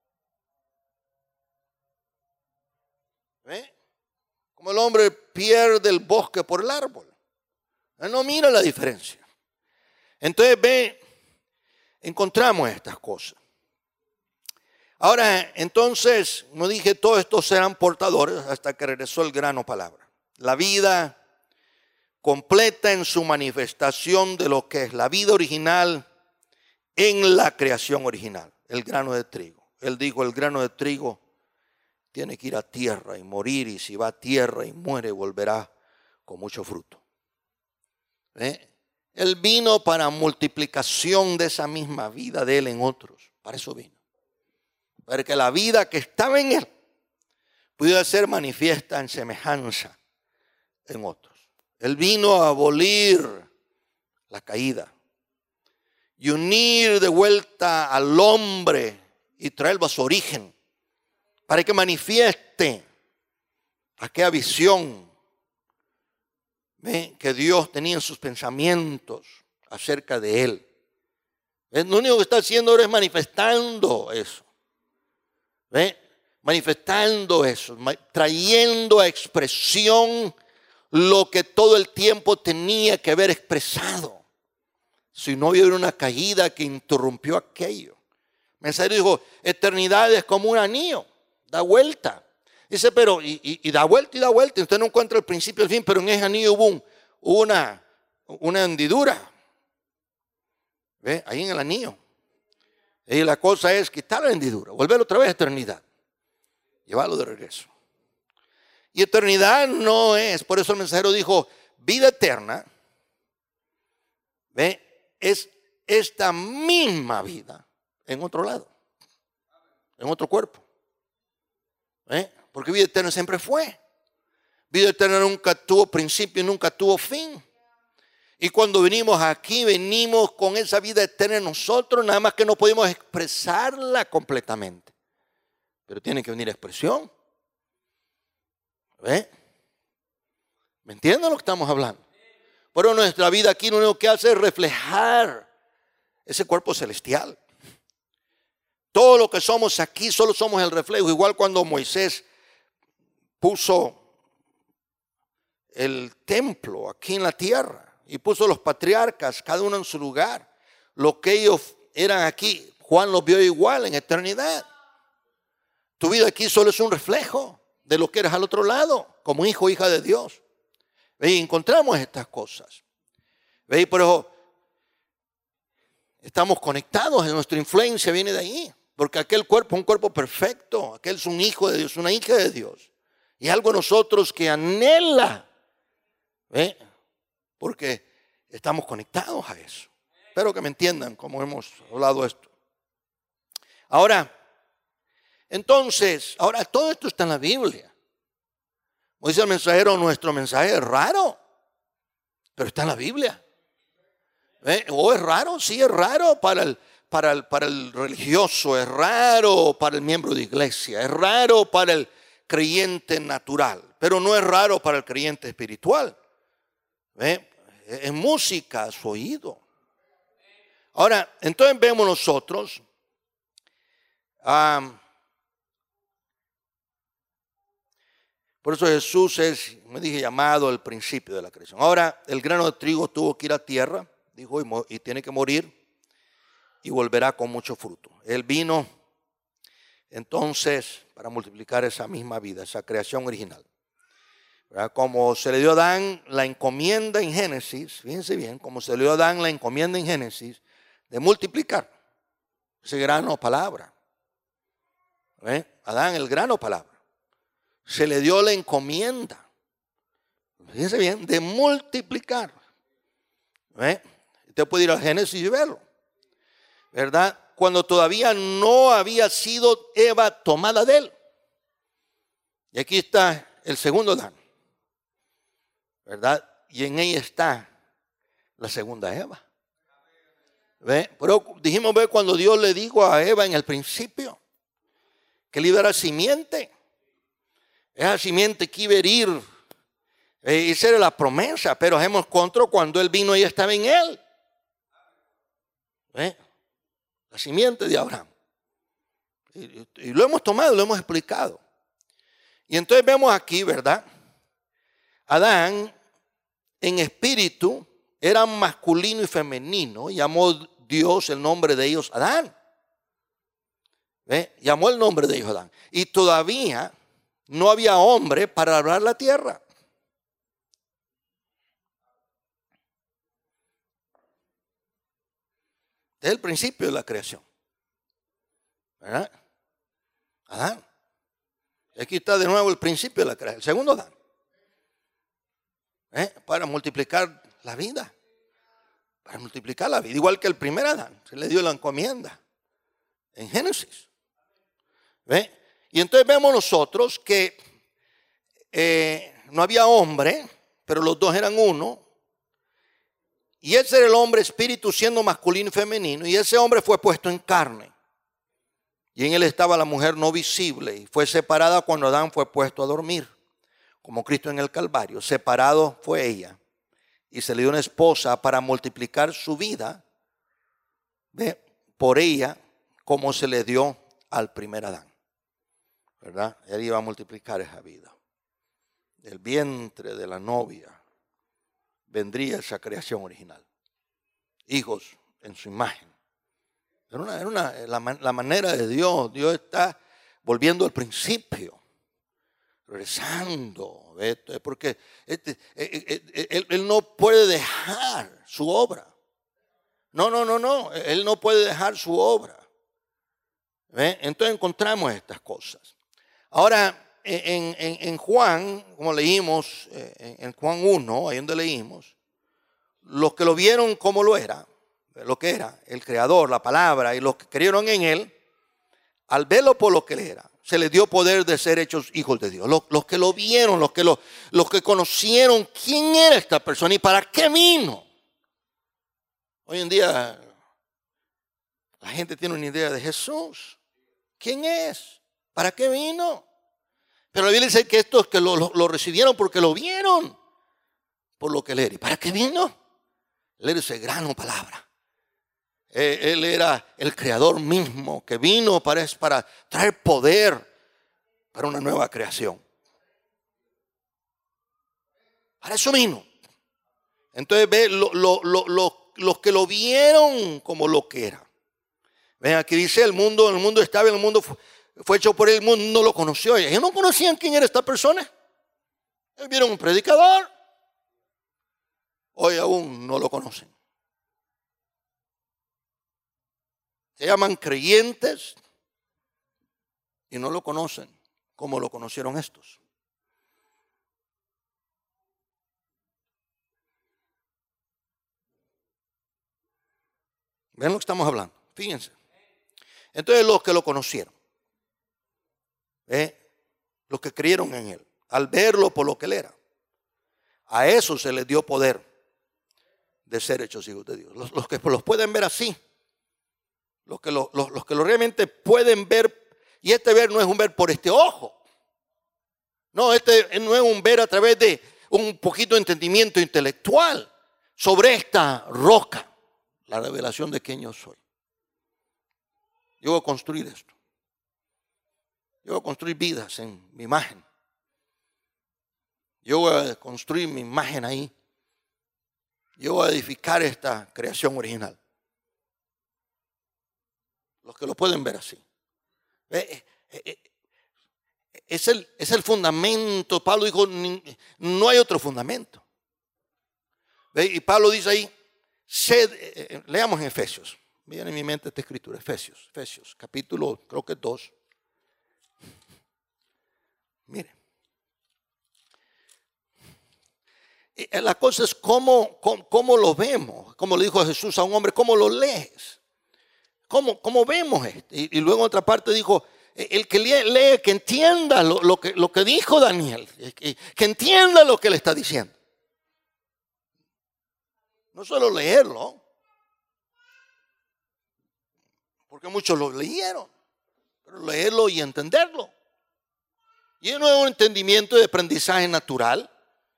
¿Ve? Como el hombre pierde el bosque por el árbol. Él no mira la diferencia. Entonces ve, encontramos estas cosas. Ahora, entonces, no dije todos estos serán portadores hasta que regresó el grano palabra. La vida completa en su manifestación de lo que es la vida original en la creación original, el grano de trigo. Él dijo, el grano de trigo tiene que ir a tierra y morir, y si va a tierra y muere, volverá con mucho fruto. ¿Eh? Él vino para multiplicación de esa misma vida de él en otros. Para eso vino. Para que la vida que estaba en él pudiera ser manifiesta en semejanza en otros. Él vino a abolir la caída y unir de vuelta al hombre y traerlo a su origen, para que manifieste aquella visión, ¿ve?, que Dios tenía en sus pensamientos acerca de él. ¿Ve? Lo único que está haciendo ahora es manifestando eso. ¿Ve? Manifestando eso, trayendo a expresión lo que todo el tiempo tenía que haber expresado. Si no hubiera una caída que interrumpió aquello. El mensajero dijo, eternidad es como un anillo, da vuelta. Dice, pero, y, y, y da vuelta y da vuelta. Usted no encuentra el principio y el fin, pero en ese anillo hubo, un, hubo una, una hendidura. ¿Ve? Ahí en el anillo. Y la cosa es quitar la hendidura, volver otra vez a eternidad. Llevarlo de regreso. Y eternidad no es, por eso el mensajero dijo, vida eterna, ¿ve?, es esta misma vida en otro lado, en otro cuerpo. ¿Ve? Porque vida eterna siempre fue. Vida eterna nunca tuvo principio y nunca tuvo fin. Y cuando venimos aquí, venimos con esa vida eterna en nosotros, nada más que no podemos expresarla completamente. Pero tiene que venir expresión. ¿Ve? ¿Me entienden lo que estamos hablando? Pero nuestra vida aquí lo único que hace es reflejar ese cuerpo celestial. Todo lo que somos aquí solo somos el reflejo. Igual cuando Moisés puso el templo aquí en la tierra y puso los patriarcas, cada uno en su lugar. Lo que ellos eran aquí, Juan los vio igual en eternidad. Tu vida aquí solo es un reflejo de lo que eres al otro lado, como hijo o hija de Dios. Y encontramos estas cosas. ¿Veis? Por eso estamos conectados, nuestra influencia viene de ahí. Porque aquel cuerpo es un cuerpo perfecto, aquel es un hijo de Dios, una hija de Dios. Y algo en nosotros que anhela. ¿Ve? Porque estamos conectados a eso. Espero que me entiendan cómo hemos hablado esto. Ahora, entonces, ahora todo esto está en la Biblia. Como dice el mensajero, nuestro mensaje es raro, pero está en la Biblia. ¿Eh? ¿O es raro? Sí, es raro para el, para, el, para el religioso, es raro para el miembro de iglesia, es raro para el creyente natural, pero no es raro para el creyente espiritual. ¿Eh? Es música a su oído. Ahora, entonces vemos nosotros um, por eso Jesús es, me dije, llamado el principio de la creación. Ahora, el grano de trigo tuvo que ir a tierra, dijo, y, y tiene que morir y volverá con mucho fruto. Él vino entonces para multiplicar esa misma vida, esa creación original. ¿Verdad? Como se le dio a Adán la encomienda en Génesis, fíjense bien, como se le dio a Adán la encomienda en Génesis de multiplicar ese grano palabra. ¿Eh? Adán, el grano palabra. Se le dio la encomienda, fíjense bien, de multiplicar. ¿Eh? Usted puede ir al Génesis y verlo, ¿verdad? Cuando todavía no había sido Eva tomada de él. Y aquí está el segundo Adán, ¿verdad? Y en ella está la segunda Eva. ¿Ve? Pero dijimos, ve, cuando Dios le dijo a Eva en el principio que él iba a dar simiente. Esa simiente que iba a herir, eh, esa era la promesa, pero hemos encontrado cuando él vino, ella estaba en él. ¿Eh? La simiente de Abraham. Y, y, y lo hemos tomado, lo hemos explicado. Y entonces vemos aquí, ¿verdad? Adán, en espíritu, era masculino y femenino. Llamó Dios el nombre de ellos Adán. ¿Eh? Llamó el nombre de ellos Adán. Y todavía no había hombre para labrar la tierra. Desde el principio de la creación. ¿Verdad? Adán. Aquí está de nuevo el principio de la creación. El segundo Adán. ¿Eh? Para multiplicar la vida. Para multiplicar la vida. Igual que el primer Adán. Se le dio la encomienda. En Génesis. ¿Ve? Y entonces vemos nosotros que eh, no había hombre, pero los dos eran uno. Y ese era el hombre espíritu siendo masculino y femenino. Y ese hombre fue puesto en carne. Y en él estaba la mujer no visible. Y fue separada cuando Adán fue puesto a dormir. como Cristo en el Calvario. Separado fue ella y se le dio una esposa para multiplicar su vida, ¿ve?, por ella, como se le dio al primer Adán, ¿verdad? Él iba a multiplicar esa vida. Del vientre de la novia vendría esa creación original. Hijos en su imagen. Era una, era una, la, la manera de Dios. Dios está volviendo al principio, regresando. ¿Ves? Porque este, él, él, él no puede dejar su obra. No, no, no, no. Él no puede dejar su obra. ¿Ves? Entonces encontramos estas cosas. Ahora, en, en, en Juan, como leímos, en Juan uno, ahí donde leímos, los que lo vieron como lo era, lo que era, el Creador, la palabra, y los que creyeron en Él, al verlo por lo que Él era, se les dio poder de ser hechos hijos de Dios. Los, los que lo vieron, los que, lo, los que conocieron quién era esta persona y para qué vino. Hoy en día la gente tiene una idea de Jesús. ¿Quién es? ¿Para qué vino? Pero la Biblia dice que estos que lo, lo, lo recibieron porque lo vieron por lo que Él era. ¿Y para qué vino? Él era ese grano palabra. Él, él era el creador mismo que vino para, para traer poder para una nueva creación. Para eso vino. Entonces ve lo, lo, lo, lo, los que lo vieron como lo que era. Ven, aquí dice el mundo, el mundo estaba, el mundo fue, fue hecho por él, el mundo no lo conoció. Ellos no conocían quién era esta persona. Ellos vieron un predicador. Hoy aún no lo conocen. Se llaman creyentes y no lo conocen como lo conocieron estos. ¿Ven lo que estamos hablando? Fíjense. Entonces los que lo conocieron, ¿eh? los que creyeron en Él, al verlo por lo que Él era, a eso se les dio poder de ser hechos hijos de Dios. Los, los que los pueden ver así, los que lo, los, los que lo realmente pueden ver, y este ver no es un ver por este ojo. No, este no es un ver a través de un poquito de entendimiento intelectual sobre esta roca, la revelación de quién yo soy. Yo voy a construir esto. Yo voy a construir vidas en mi imagen. Yo voy a construir mi imagen ahí. Yo voy a edificar esta creación original. Los que lo pueden ver así. Es el, es el fundamento. Pablo dijo, no hay otro fundamento. Y Pablo dice ahí, sed, leamos en Efesios. Miren en mi mente esta escritura, Efesios, Efesios, capítulo, creo que dos. Mire. La cosa es cómo, cómo, cómo lo vemos, como le dijo Jesús a un hombre, cómo lo lees, cómo, cómo vemos esto. Y, y luego en otra parte dijo, el que lee, lee que entienda lo, lo, que, lo que dijo Daniel, que, que entienda lo que le está diciendo. No solo leerlo, porque muchos lo leyeron, pero leerlo y entenderlo. Y no es un entendimiento de aprendizaje natural.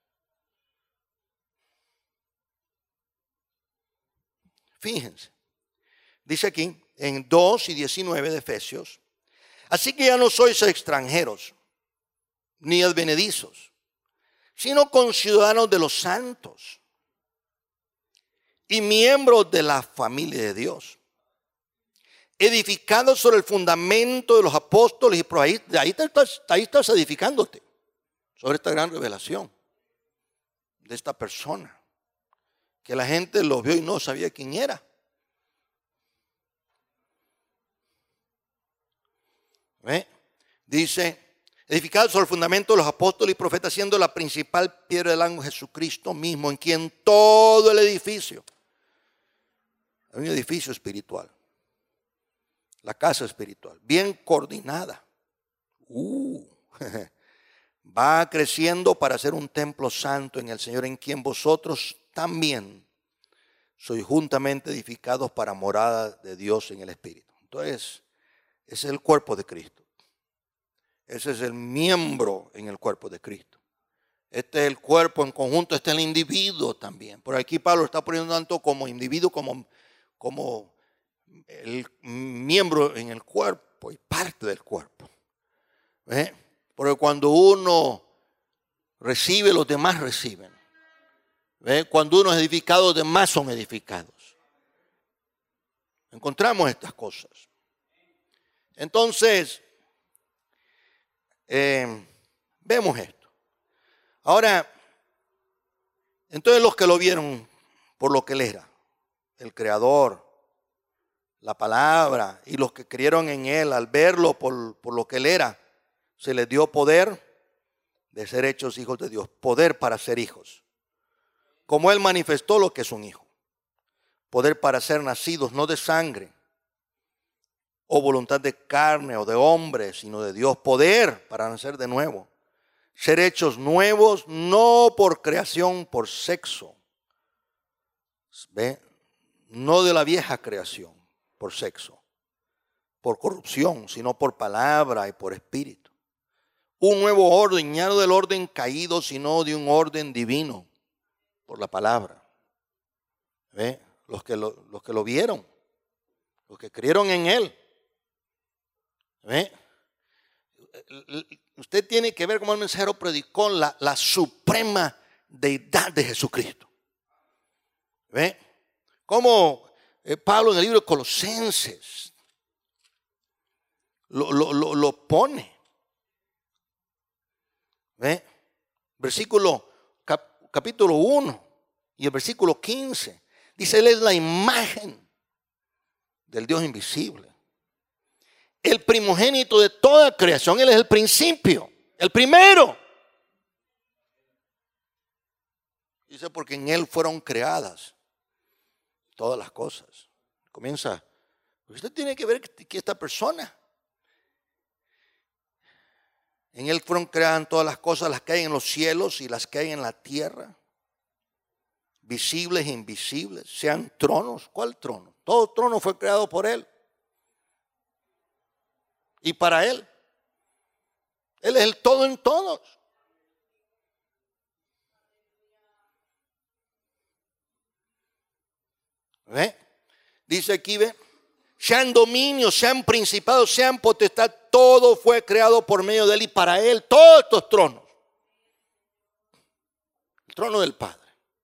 Fíjense, dice aquí en dos y diecinueve de Efesios, así que ya no sois extranjeros, ni advenedizos, sino conciudadanos de los santos y miembros de la familia de Dios, edificados sobre el fundamento de los apóstoles y profetas. Ahí estás, ahí estás edificándote sobre esta gran revelación de esta persona que la gente lo vio y no sabía quién era. ¿Ve? Dice, edificados sobre el fundamento de los apóstoles y profetas, siendo la principal piedra del ángulo Jesucristo mismo, en quien todo el edificio, hay un edificio espiritual, la casa espiritual, bien coordinada, uh, va creciendo para ser un templo santo en el Señor, en quien vosotros también sois juntamente edificados para morada de Dios en el Espíritu. Entonces, ese es el cuerpo de Cristo. Ese es el miembro en el cuerpo de Cristo. Este es el cuerpo en conjunto, este es el individuo también. Por aquí Pablo está poniendo tanto como individuo como, como el miembro en el cuerpo y parte del cuerpo. ¿Ve? Porque cuando uno recibe, los demás reciben. ¿Ve? Cuando uno es edificado, los demás son edificados. Encontramos estas cosas. Entonces, eh, vemos esto. Ahora, entonces los que lo vieron por lo que él era, el creador, la palabra, y los que creyeron en él al verlo por, por lo que él era, se les dio poder de ser hechos hijos de Dios, poder para ser hijos. Como él manifestó lo que es un hijo, poder para ser nacidos, no de sangre o voluntad de carne o de hombre, sino de Dios, poder para nacer de nuevo. Ser hechos nuevos, no por creación, por sexo. ¿Ve? No de la vieja creación, por sexo. Por corrupción, sino por palabra y por espíritu. Un nuevo orden, ya no del orden caído, sino de un orden divino, por la palabra. ¿Ve? Los que lo, los que lo vieron, los que creyeron en él. ¿Ve? Usted tiene que ver cómo el mensajero predicó la, la suprema deidad de Jesucristo. ¿Ve? Como eh, Pablo en el libro de Colosenses lo, lo, lo, lo pone. ¿Ve? Versículo, cap, capítulo uno y el versículo quince. Dice, él es la imagen del Dios invisible. El primogénito de toda creación. Él es el principio, el primero. Dice, porque en él fueron creadas todas las cosas. Comienza, usted tiene que ver que esta persona, en él fueron creadas todas las cosas, las que hay en los cielos y las que hay en la tierra, visibles e invisibles, sean tronos. ¿Cuál trono? Todo trono fue creado por él. Y para él, él es el todo en todos. ¿Ve? Dice aquí, ve, sean dominios, sean principados, sean potestad, todo fue creado por medio de él y para él, todos estos tronos. El trono del Padre.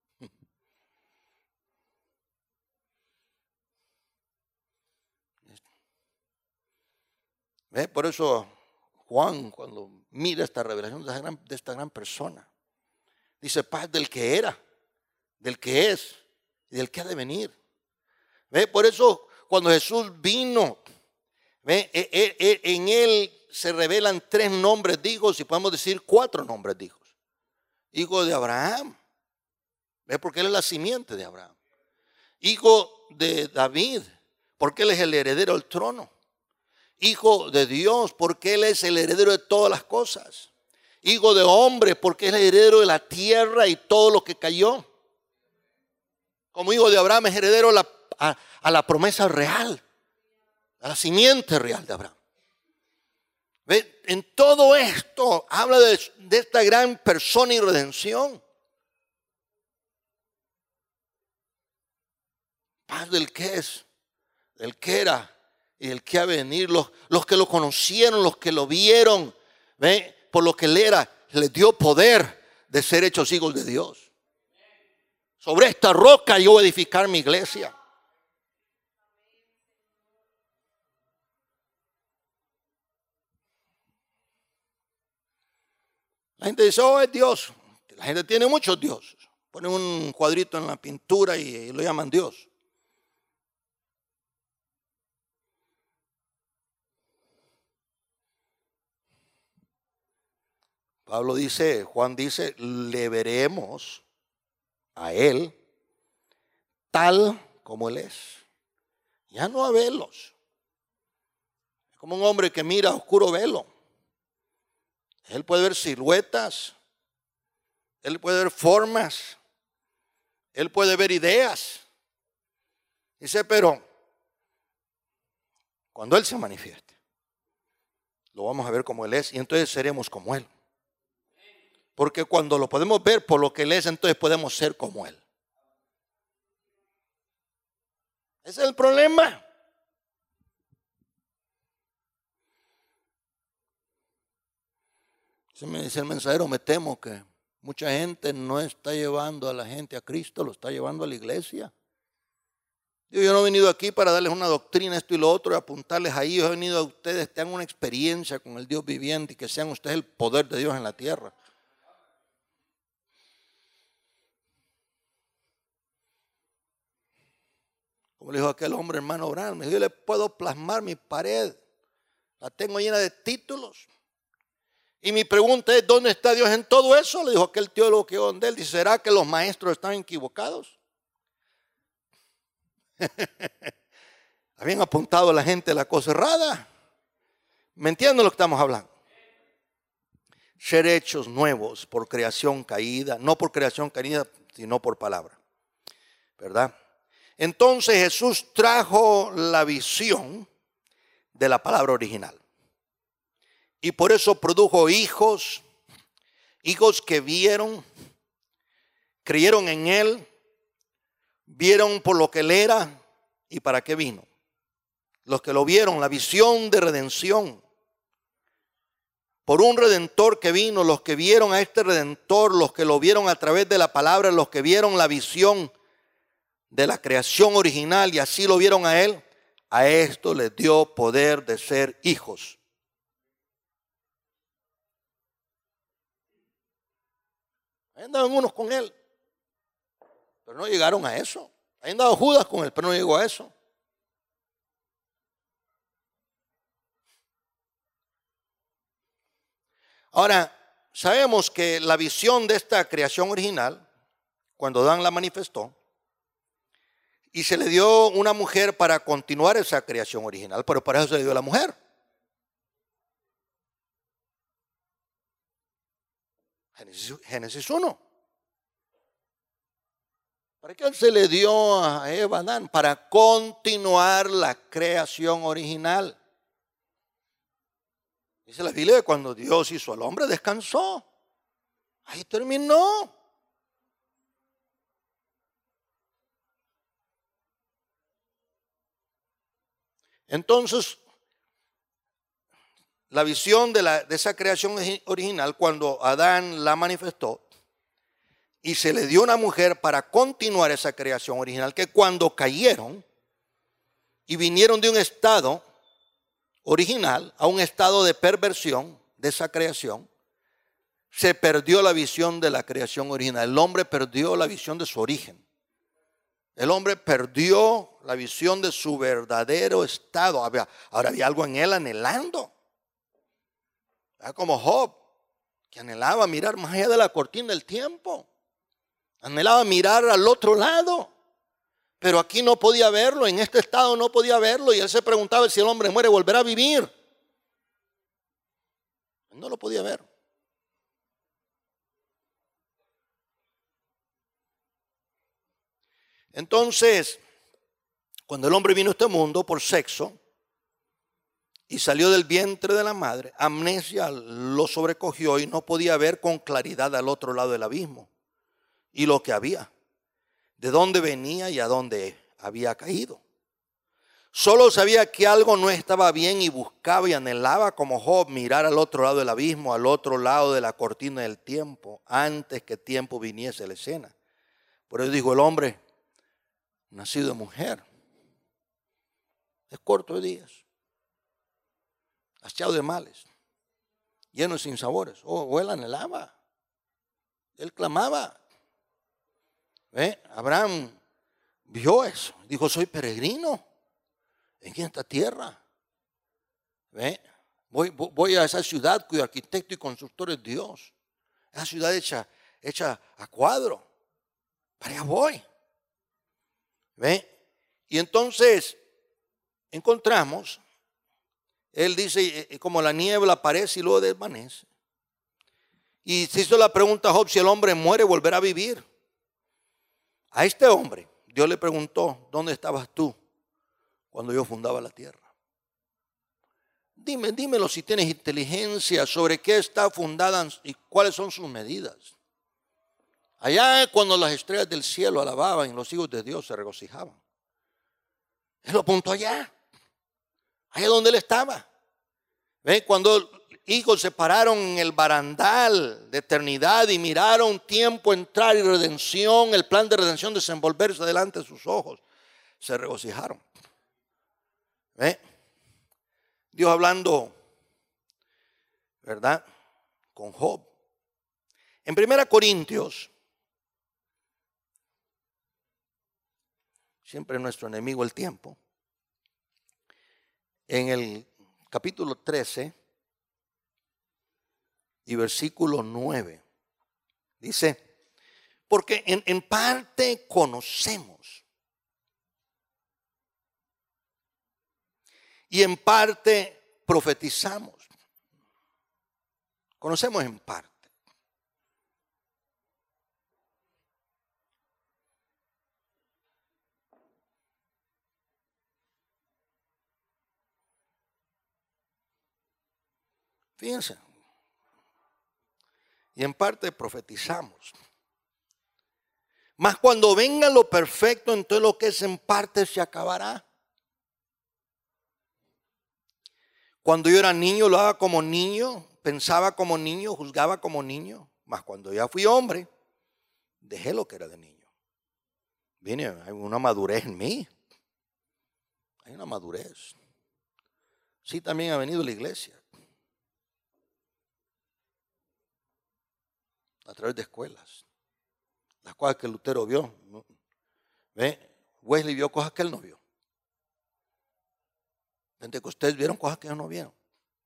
¿Ve? Por eso Juan, cuando mira esta revelación de esta, gran, de esta gran persona, dice, paz del que era, del que es y del que ha de venir. ¿Ve? Por eso cuando Jesús vino, ¿ve? En él se revelan tres nombres de hijos, y podemos decir cuatro nombres de hijos. Hijo de Abraham, ¿ve? Porque él es la simiente de Abraham. Hijo de David, porque él es el heredero del trono. Hijo de Dios, porque él es el heredero de todas las cosas. Hijo de hombre, porque es el heredero de la tierra y todo lo que cayó. Como hijo de Abraham es heredero a la, a, a la promesa real, a la simiente real de Abraham. ¿Ve? En todo esto habla de, de esta gran persona y redención. Paz del que es, del que era y el que ha de venir. Los, los que lo conocieron, los que lo vieron, ¿ve? Por lo que él era, les dio poder de ser hechos hijos de Dios. Sobre esta roca yo voy a edificar mi iglesia. La gente dice, oh, es Dios. La gente tiene muchos dioses. Ponen un cuadrito en la pintura y, y lo llaman Dios. Pablo dice, Juan dice, le veremos a él tal como él es. Ya no a velos. Es como un hombre que mira a oscuro velo. Él puede ver siluetas. Él puede ver formas. Él puede ver ideas. Dice, pero cuando él se manifieste, lo vamos a ver como él es y entonces seremos como él. Porque cuando lo podemos ver por lo que Él es, entonces podemos ser como Él. Ese es el problema. Se me dice el mensajero, me temo que mucha gente no está llevando a la gente a Cristo, lo está llevando a la iglesia. Yo, yo no he venido aquí para darles una doctrina, esto y lo otro, y apuntarles ahí. Yo he venido a ustedes, tengan una experiencia con el Dios viviente y que sean ustedes el poder de Dios en la tierra. Como le dijo aquel hombre, hermano Abraham, me dijo, yo le puedo plasmar mi pared, la tengo llena de títulos. Y mi pregunta es, ¿dónde está Dios en todo eso? Le dijo aquel teólogo que donde él dice, ¿será que los maestros están equivocados? Habían apuntado a la gente la cosa errada. ¿Me entienden lo que estamos hablando? Ser hechos nuevos por creación caída, no por creación caída, sino por palabra, ¿verdad? Entonces Jesús trajo la visión de la palabra original. Y por eso produjo hijos, hijos que vieron, creyeron en Él, vieron por lo que Él era y para qué vino. Los que lo vieron, la visión de redención. Por un redentor que vino, los que vieron a este redentor, los que lo vieron a través de la palabra, los que vieron la visión de la creación original y así lo vieron a Él, a esto les dio poder de ser hijos. Ahí andaban unos con Él, pero no llegaron a eso. Ahí andaba Judas con Él, pero no llegó a eso. Ahora, sabemos que la visión de esta creación original, cuando Adán la manifestó, y se le dio una mujer para continuar esa creación original, pero para eso se le dio la mujer. Génesis, Génesis uno. ¿Para qué se le dio a Eva, Adán? Para continuar la creación original. Dice la Biblia que cuando Dios hizo al hombre descansó. Ahí terminó. Entonces, la visión de, la, de esa creación original, cuando Adán la manifestó, y se le dio una mujer para continuar esa creación original, que cuando cayeron y vinieron de un estado original a un estado de perversión de esa creación, se perdió la visión de la creación original. El hombre perdió la visión de su origen. El hombre perdió la visión de su verdadero estado. Ahora había algo en él anhelando. Era como Job, que anhelaba mirar más allá de la cortina del tiempo. Anhelaba mirar al otro lado. Pero aquí no podía verlo, en este estado no podía verlo. Y él se preguntaba si el hombre muere, ¿volverá a vivir? Él no lo podía ver. Entonces, cuando el hombre vino a este mundo por sexo y salió del vientre de la madre, amnesia lo sobrecogió y no podía ver con claridad al otro lado del abismo y lo que había, de dónde venía y a dónde había caído. Solo sabía que algo no estaba bien y buscaba y anhelaba como Job mirar al otro lado del abismo, al otro lado de la cortina del tiempo, antes que tiempo viniese a la escena. Por eso dijo el hombre, nacido de mujer, es corto de días, hastiado de males, lleno de sinsabores. Oh, o él anhelaba, él clamaba. ¿Eh? Abraham vio eso, dijo, soy peregrino en esta tierra. ¿Eh? Voy, voy a esa ciudad cuyo arquitecto y constructor es Dios. Esa ciudad hecha, hecha a cuadro. Para allá voy. ¿Ve? Y entonces encontramos, él dice, como la niebla aparece y luego desvanece. Y se hizo la pregunta a Job, si el hombre muere, volverá a vivir. A este hombre, Dios le preguntó, ¿dónde estabas tú cuando yo fundaba la tierra? Dime, dímelo si tienes inteligencia sobre qué está fundada y cuáles son sus medidas. Allá cuando las estrellas del cielo alababan y los hijos de Dios se regocijaban. Él lo apuntó allá. Allá donde él estaba. ¿Ven? Cuando hijos se pararon en el barandal de eternidad y miraron tiempo entrar y redención, el plan de redención desenvolverse delante de sus ojos, se regocijaron. ¿Ven? Dios hablando, ¿verdad? Con Job. En primera Corintios, siempre nuestro enemigo el tiempo, en el capítulo trece y versículo nueve, dice, porque en, en parte conocemos y en parte profetizamos. Conocemos en parte. Fíjense. Y en parte profetizamos. Mas cuando venga lo perfecto, entonces lo que es en parte se acabará. Cuando yo era niño, lo haga como niño, pensaba como niño, juzgaba como niño. Mas cuando ya fui hombre, dejé lo que era de niño. Viene, hay una madurez en mí. Hay una madurez. Sí, también ha venido la iglesia. A través de escuelas. Las cosas que Lutero vio. ¿Ve? Wesley vio cosas que él no vio. Pentecostés vieron cosas que ellos no vieron.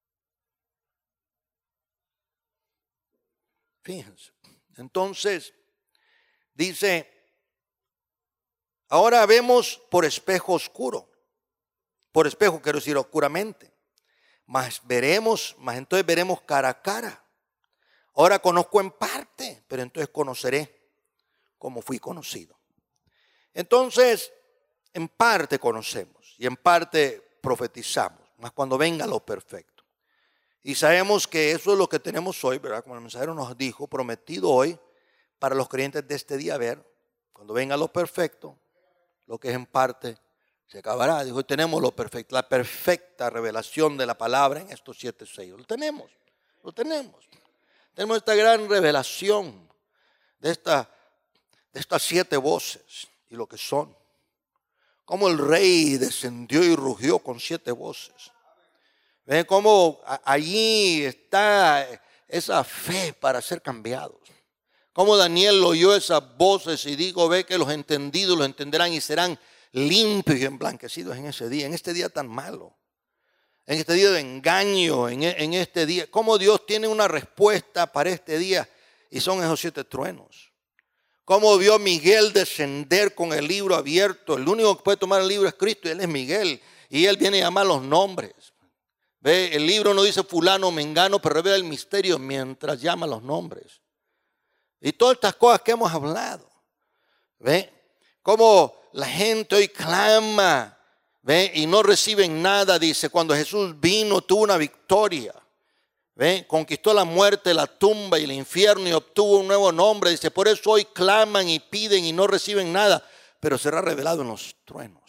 Fíjense. Entonces, dice, ahora vemos por espejo oscuro. Por espejo quiero decir oscuramente. Mas veremos, mas entonces veremos cara a cara. Ahora conozco en parte, pero entonces conoceré como fui conocido. Entonces, en parte conocemos y en parte profetizamos, mas cuando venga lo perfecto. Y sabemos que eso es lo que tenemos hoy, ¿verdad? Como el mensajero nos dijo, prometido hoy para los creyentes de este día, ver, cuando venga lo perfecto, lo que es en parte se acabará. Dijo, hoy tenemos lo perfecto, la perfecta revelación de la palabra en estos siete sellos. Lo tenemos, lo tenemos. Tenemos esta gran revelación de, esta, de estas siete voces y lo que son. Cómo el rey descendió y rugió con siete voces. Ven cómo allí está esa fe para ser cambiados. Cómo Daniel oyó esas voces y dijo, ve que los entendidos los entenderán y serán limpios y emblanquecidos en ese día, en este día tan malo. En este día de engaño, en, en este día, cómo Dios tiene una respuesta para este día y son esos siete truenos. Cómo vio Miguel descender con el libro abierto. El único que puede tomar el libro es Cristo y él es Miguel. Y él viene a llamar los nombres. Ve, el libro no dice fulano, mengano, pero revela el misterio mientras llama los nombres. Y todas estas cosas que hemos hablado. Ve, cómo la gente hoy clama. ¿Ve? Y no reciben nada, dice, cuando Jesús vino tuvo una victoria, ¿ve? Conquistó la muerte, la tumba y el infierno y obtuvo un nuevo nombre, dice, por eso hoy claman y piden y no reciben nada, pero será revelado en los truenos.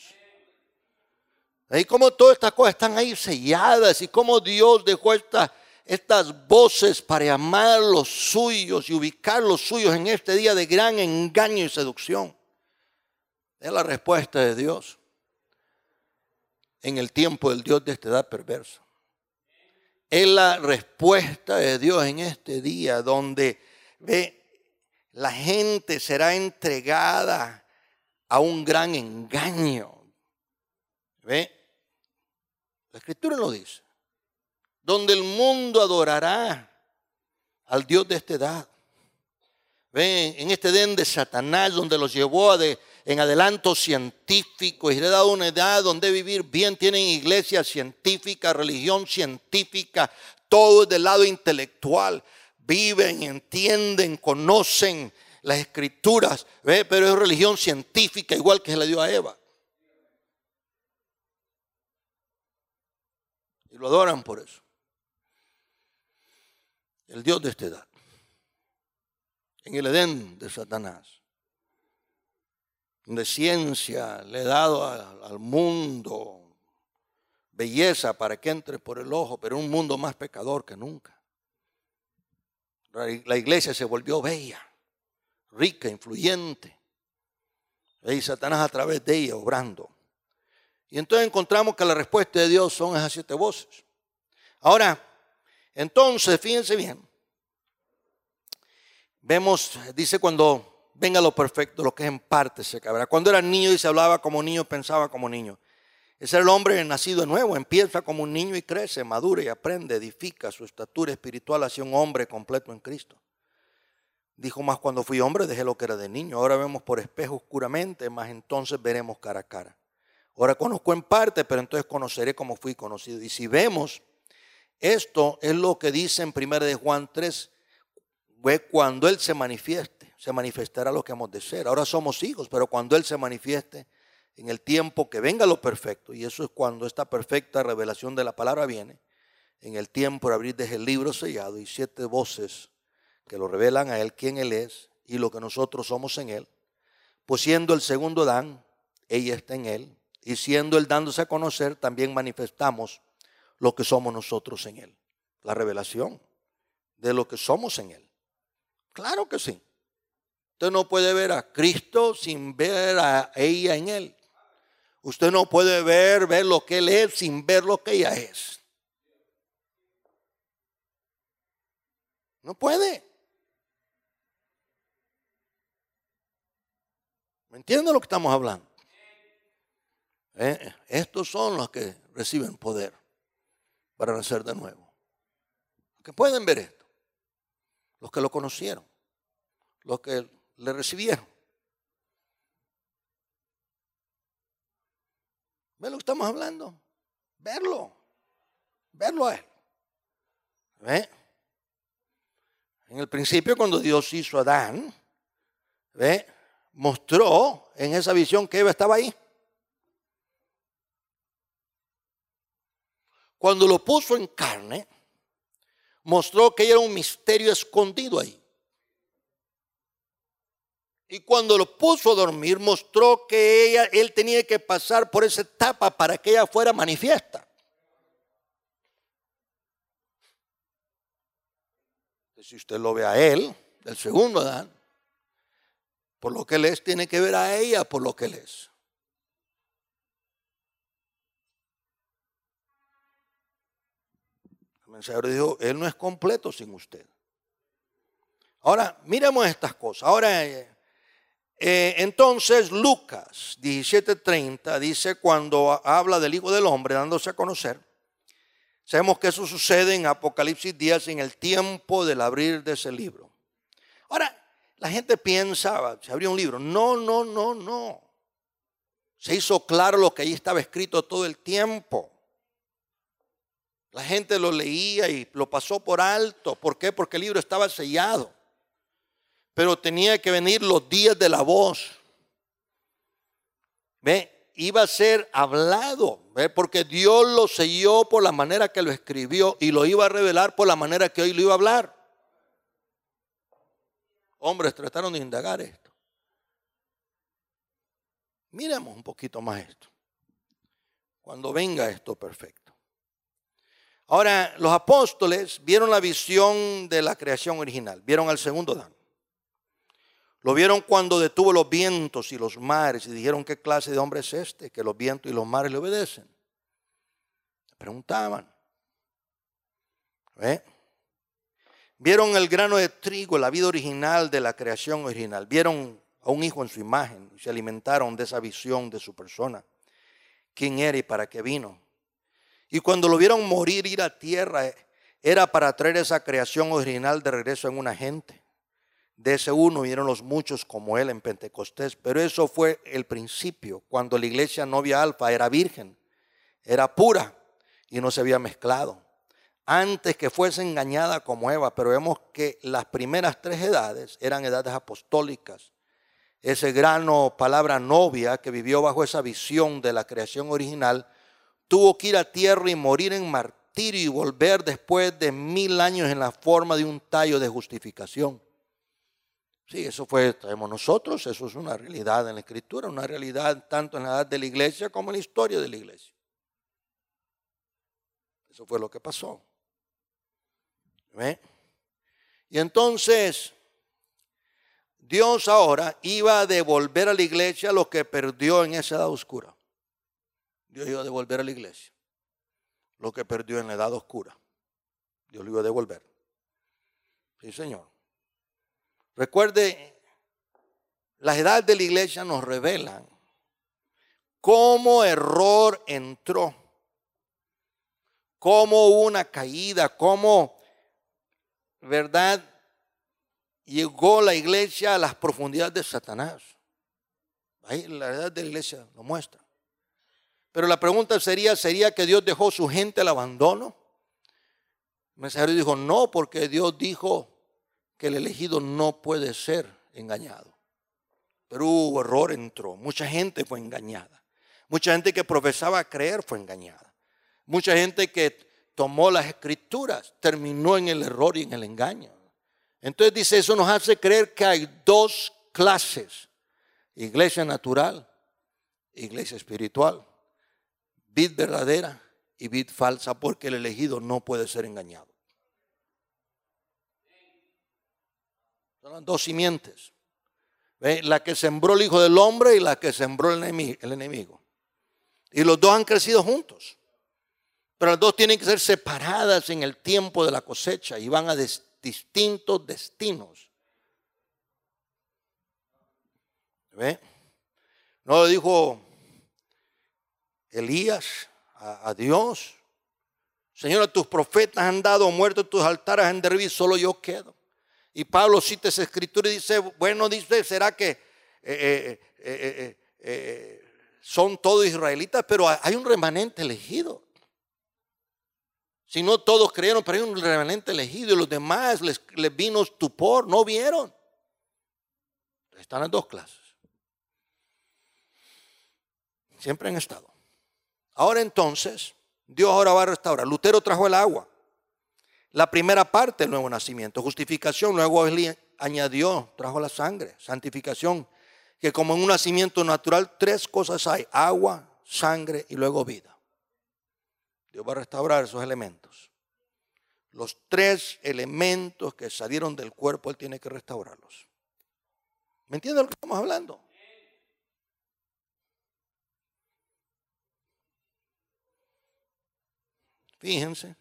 Y cómo todas estas cosas están ahí selladas y cómo Dios dejó esta, estas voces para llamar a los suyos y ubicar los suyos en este día de gran engaño y seducción. Es la respuesta de Dios en el tiempo del Dios de esta edad perversa. Es la respuesta de Dios en este día donde ve, la gente será entregada a un gran engaño. ¿Ve? La Escritura lo dice. Donde el mundo adorará al Dios de esta edad. ¿Ve? En este Edén de Satanás donde los llevó a de en adelanto científico y le ha dado una edad donde vivir bien. Tienen iglesia científica, religión científica, todo del lado intelectual. Viven, entienden, conocen las escrituras, ¿ve? Pero es religión científica igual que se le dio a Eva. lo adoran por eso. El Dios de esta edad. En el Edén de Satanás. Donde ciencia le ha dado a, al mundo belleza para que entre por el ojo, pero un mundo más pecador que nunca. La iglesia se volvió bella, rica, influyente. Y Satanás a través de ella obrando. Y entonces encontramos que la respuesta de Dios son esas siete voces. Ahora, entonces, fíjense bien. Vemos, dice cuando venga lo perfecto, lo que es en parte se acabará. Cuando era niño y se hablaba como niño, pensaba como niño. Ese era el hombre nacido de nuevo, empieza como un niño y crece, madura y aprende, edifica su estatura espiritual hacia un hombre completo en Cristo. Dijo, más cuando fui hombre dejé lo que era de niño, ahora vemos por espejo oscuramente, más entonces veremos cara a cara. Ahora conozco en parte, pero entonces conoceré como fui conocido. Y si vemos, esto es lo que dice en primera de Juan tres, cuando Él se manifieste, se manifestará lo que hemos de ser. Ahora somos hijos, pero cuando Él se manifieste, en el tiempo que venga lo perfecto, y eso es cuando esta perfecta revelación de la palabra viene, en el tiempo de abrir desde el libro sellado y siete voces que lo revelan a Él quién Él es y lo que nosotros somos en Él, pues siendo el segundo Adán, ella está en Él, y siendo Él dándose a conocer, también manifestamos lo que somos nosotros en Él, la revelación de lo que somos en Él. Claro que sí. Usted no puede ver a Cristo sin ver a ella en Él. Usted no puede ver, ver lo que Él es sin ver lo que ella es. No puede. ¿Me entiende lo que estamos hablando? Eh, estos son los que reciben poder para nacer de nuevo. Los que pueden ver esto. Los que lo conocieron. Los que le recibieron. ¿Ven lo que estamos hablando? Verlo. Verlo a Él. ¿Ve? En el principio, cuando Dios hizo a Adán, ¿ve? Mostró en esa visión que Eva estaba ahí. Cuando lo puso en carne, mostró que ella era un misterio escondido ahí. Y cuando lo puso a dormir, mostró que ella, él tenía que pasar por esa etapa para que ella fuera manifiesta. Si usted lo ve a él, el segundo Adán, por lo que él es, tiene que ver a ella por lo que él es. El mensajero dijo, él no es completo sin usted. Ahora, miremos estas cosas. Ahora, eh, eh, entonces Lucas diecisiete treinta dice, cuando habla del Hijo del Hombre dándose a conocer, sabemos que eso sucede en Apocalipsis diez, en el tiempo del abrir de ese libro. Ahora, la gente piensa, se abrió un libro. No, no, no, no. Se hizo claro lo que ahí estaba escrito todo el tiempo. La gente lo leía y lo pasó por alto. ¿Por qué? Porque el libro estaba sellado. Pero tenía que venir los días de la voz. ¿Ve? Iba a ser hablado. ¿Ve? Porque Dios lo selló por la manera que lo escribió y lo iba a revelar por la manera que hoy lo iba a hablar. Hombres trataron de indagar esto. Miremos un poquito más esto. Cuando venga esto perfecto. Ahora, los apóstoles vieron la visión de la creación original. Vieron al segundo Adán. Lo vieron cuando detuvo los vientos y los mares y dijeron, ¿qué clase de hombre es este? Que los vientos y los mares le obedecen. Preguntaban. ¿Ve? Vieron el grano de trigo, la vida original de la creación original. Vieron a un hijo en su imagen y se alimentaron de esa visión de su persona. ¿Quién era y para qué vino? Y cuando lo vieron morir, ir a tierra, era para traer esa creación original de regreso en una gente. De ese uno vinieron los muchos como él en Pentecostés. Pero eso fue el principio, cuando la iglesia novia alfa era virgen, era pura y no se había mezclado. Antes que fuese engañada como Eva, pero vemos que las primeras tres edades eran edades apostólicas. Ese grano, palabra novia, que vivió bajo esa visión de la creación original, tuvo que ir a tierra y morir en martirio partir y volver después de mil años en la forma de un tallo de justificación. Sí, eso fue, traemos nosotros, eso es una realidad en la Escritura, una realidad tanto en la edad de la iglesia como en la historia de la iglesia. Eso fue lo que pasó. ¿Ve? Y entonces, Dios ahora iba a devolver a la iglesia lo que perdió en esa edad oscura. Dios iba a devolver a la iglesia lo que perdió en la edad oscura. Dios lo iba a devolver. Sí, Señor. Recuerde, las edades de la iglesia nos revelan cómo error entró, cómo hubo una caída, cómo, ¿verdad?, llegó la iglesia a las profundidades de Satanás. Ahí la edad de la iglesia lo muestra. Pero la pregunta sería, ¿sería que Dios dejó su gente al abandono? El mensajero dijo, no, porque Dios dijo que el elegido no puede ser engañado. Pero hubo error, entró. Mucha gente fue engañada. Mucha gente que profesaba creer fue engañada. Mucha gente que tomó las escrituras terminó en el error y en el engaño. Entonces dice, eso nos hace creer que hay dos clases. Iglesia natural, iglesia espiritual. Vid verdadera y vid falsa, porque el elegido no puede ser engañado. Son las dos simientes. ¿Ve? La que sembró el Hijo del Hombre y la que sembró el enemigo. Y los dos han crecido juntos. Pero las dos tienen que ser separadas en el tiempo de la cosecha y van a des- distintos destinos. ¿Ve? No le dijo Elías a, a Dios, Señor, tus profetas han dado muertos, tus altares han derribado, solo yo quedo. Y Pablo cita esa escritura y dice, bueno, dice, será que eh, eh, eh, eh, eh, son todos israelitas, pero hay un remanente elegido. Si no todos creyeron, pero hay un remanente elegido y los demás les, les vino estupor, no vieron. Están en dos clases. Siempre han estado. Ahora entonces, Dios ahora va a restaurar. Lutero trajo el agua. La primera parte del nuevo nacimiento, justificación. Luego él añadió, trajo la sangre, santificación. Que como en un nacimiento natural, tres cosas hay. Agua, sangre y luego vida. Dios va a restaurar esos elementos. Los tres elementos que salieron del cuerpo, Él tiene que restaurarlos. ¿Me entiende lo que estamos hablando? Fíjense.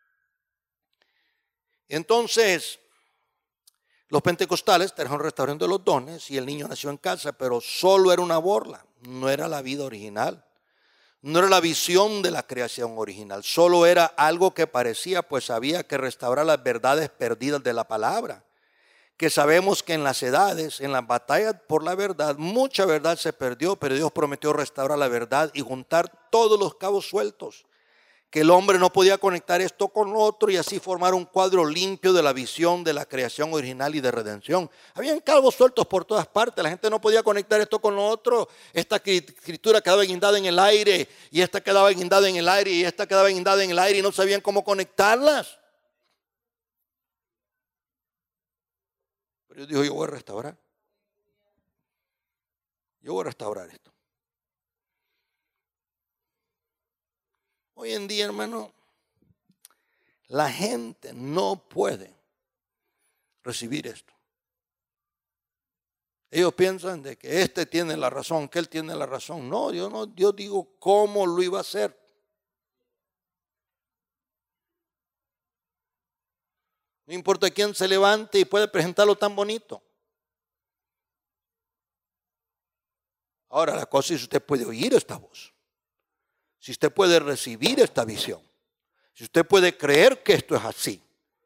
Entonces, los pentecostales trajeron restaurando los dones y el niño nació en casa, pero solo era una borla, no era la vida original. No era la visión de la creación original, solo era algo que parecía, pues había que restaurar las verdades perdidas de la palabra. Que sabemos que en las edades, en las batallas por la verdad, mucha verdad se perdió, pero Dios prometió restaurar la verdad y juntar todos los cabos sueltos. Que el hombre no podía conectar esto con lo otro y así formar un cuadro limpio de la visión de la creación original y de redención. Habían cabos sueltos por todas partes, la gente no podía conectar esto con lo otro. Esta escritura quedaba guindada en el aire y esta quedaba guindada en el aire y esta quedaba guindada en el aire y no sabían cómo conectarlas. Pero Dios dijo, yo voy a restaurar. Yo voy a restaurar esto. Hoy en día, hermano, la gente no puede recibir esto. Ellos piensan de que este tiene la razón, que él tiene la razón. No, yo no, yo digo cómo lo iba a hacer. No importa quién se levante y puede presentarlo tan bonito. Ahora la cosa es si usted puede oír esta voz. Si usted puede recibir esta visión, si usted puede creer que esto es así.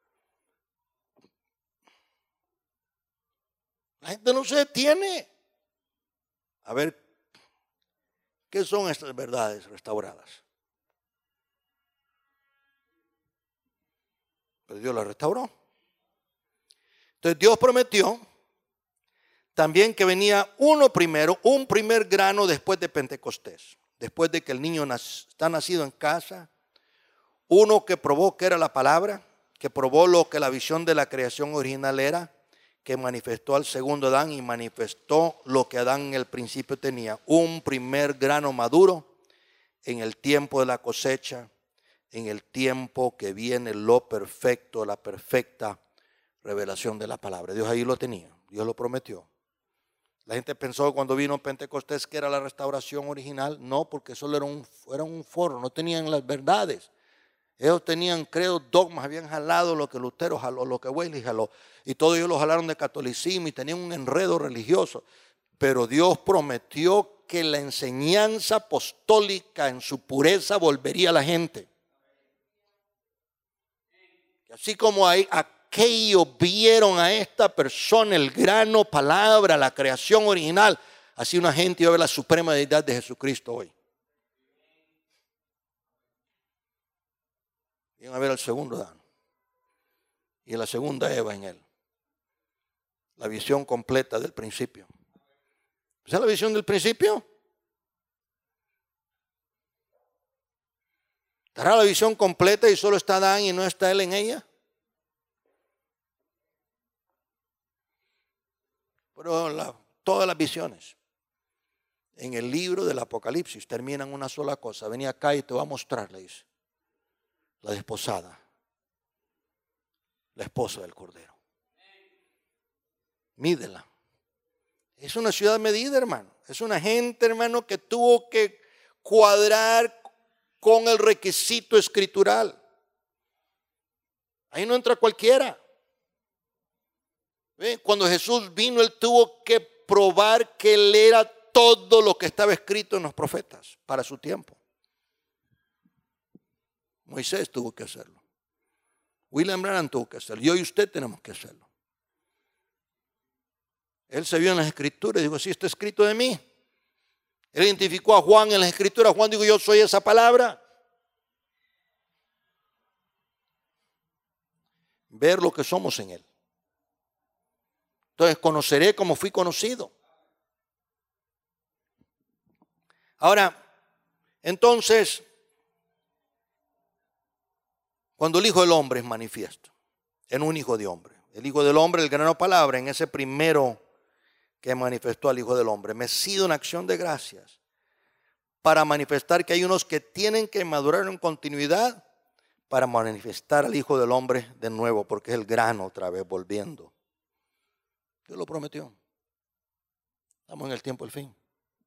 La gente no se detiene a ver qué son estas verdades restauradas. Pero Dios las restauró. Entonces Dios prometió también que venía uno primero, un primer grano después de Pentecostés. Después de que el niño está nacido en casa, Uno que probó que era la palabra, que probó lo que la visión de la creación original era, que manifestó al segundo Adán y manifestó lo que Adán en el principio tenía. Un primer grano maduro en el tiempo de la cosecha, en el tiempo que viene lo perfecto, la perfecta revelación de la palabra. Dios ahí lo tenía, Dios lo prometió. La gente pensó cuando vino Pentecostés que era la restauración original. No, porque solo era un, era un foro, no tenían las verdades. Ellos tenían credos, dogmas, habían jalado lo que Lutero jaló, lo que Wesley jaló. Y todos ellos lo jalaron de catolicismo y tenían un enredo religioso. Pero Dios prometió que la enseñanza apostólica en su pureza volvería a la gente. Y así como hay, aquellos vieron a esta persona, el grano, palabra, la creación original, así una gente iba a ver la suprema deidad de Jesucristo hoy. Iban a ver al segundo Adán y la segunda Eva en él. La visión completa del principio. ¿Esa es la visión del principio? ¿Estará la visión completa y solo está Adán y no está él en ella? Pero la, todas las visiones en el libro del Apocalipsis terminan una sola cosa. Vení acá y te voy a mostrar, le dice. La desposada, la esposa del Cordero. Mídela. Es una ciudad medida, hermano. Es una gente, hermano, que tuvo que cuadrar con el requisito escritural. Ahí no entra cualquiera. ¿Ve? Cuando Jesús vino, él tuvo que probar que él era todo lo que estaba escrito en los profetas para su tiempo. Moisés tuvo que hacerlo. William Branham tuvo que hacerlo. Yo y usted tenemos que hacerlo. Él se vio en las escrituras y dijo, sí, está escrito de mí. Él identificó a Juan en las escrituras. Juan dijo, yo soy esa palabra. Ver lo que somos en él. Entonces conoceré como fui conocido. Ahora, entonces, cuando el Hijo del Hombre es manifiesto, en un Hijo de Hombre, el Hijo del Hombre, el grano palabra, en ese primero que manifestó al Hijo del Hombre, me sido una acción de gracias para manifestar que hay unos que tienen que madurar en continuidad para manifestar al Hijo del Hombre de nuevo, porque es el grano otra vez volviendo. Dios lo prometió. Estamos en el tiempo del fin.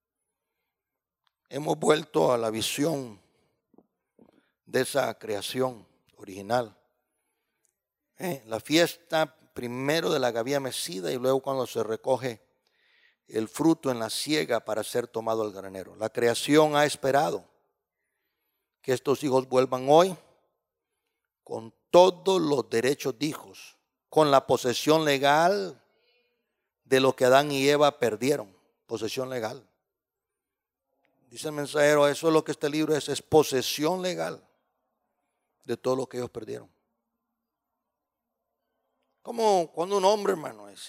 Hemos vuelto a la visión de esa creación original. Eh, la fiesta primero de la gavilla mecida y luego cuando se recoge el fruto en la siega para ser tomado al granero. La creación ha esperado que estos hijos vuelvan hoy con todos los derechos de hijos, con la posesión legal de lo que Adán y Eva perdieron, posesión legal. Dice el mensajero, eso es lo que este libro es, es posesión legal de todo lo que ellos perdieron. Como cuando un hombre, hermano, es,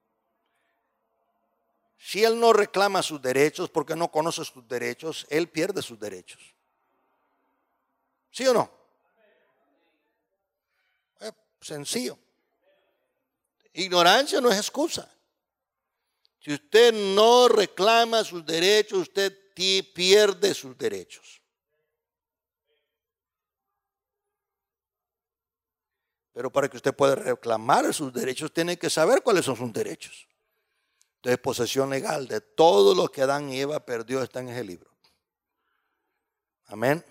si él no reclama sus derechos porque no conoce sus derechos, él pierde sus derechos. ¿Sí o no? Es sencillo. Ignorancia no es excusa. Si usted no reclama sus derechos, usted pierde sus derechos. Pero para que usted pueda reclamar sus derechos, tiene que saber cuáles son sus derechos. Entonces, posesión legal de todo lo que Adán y Eva perdió está en ese libro. Amén.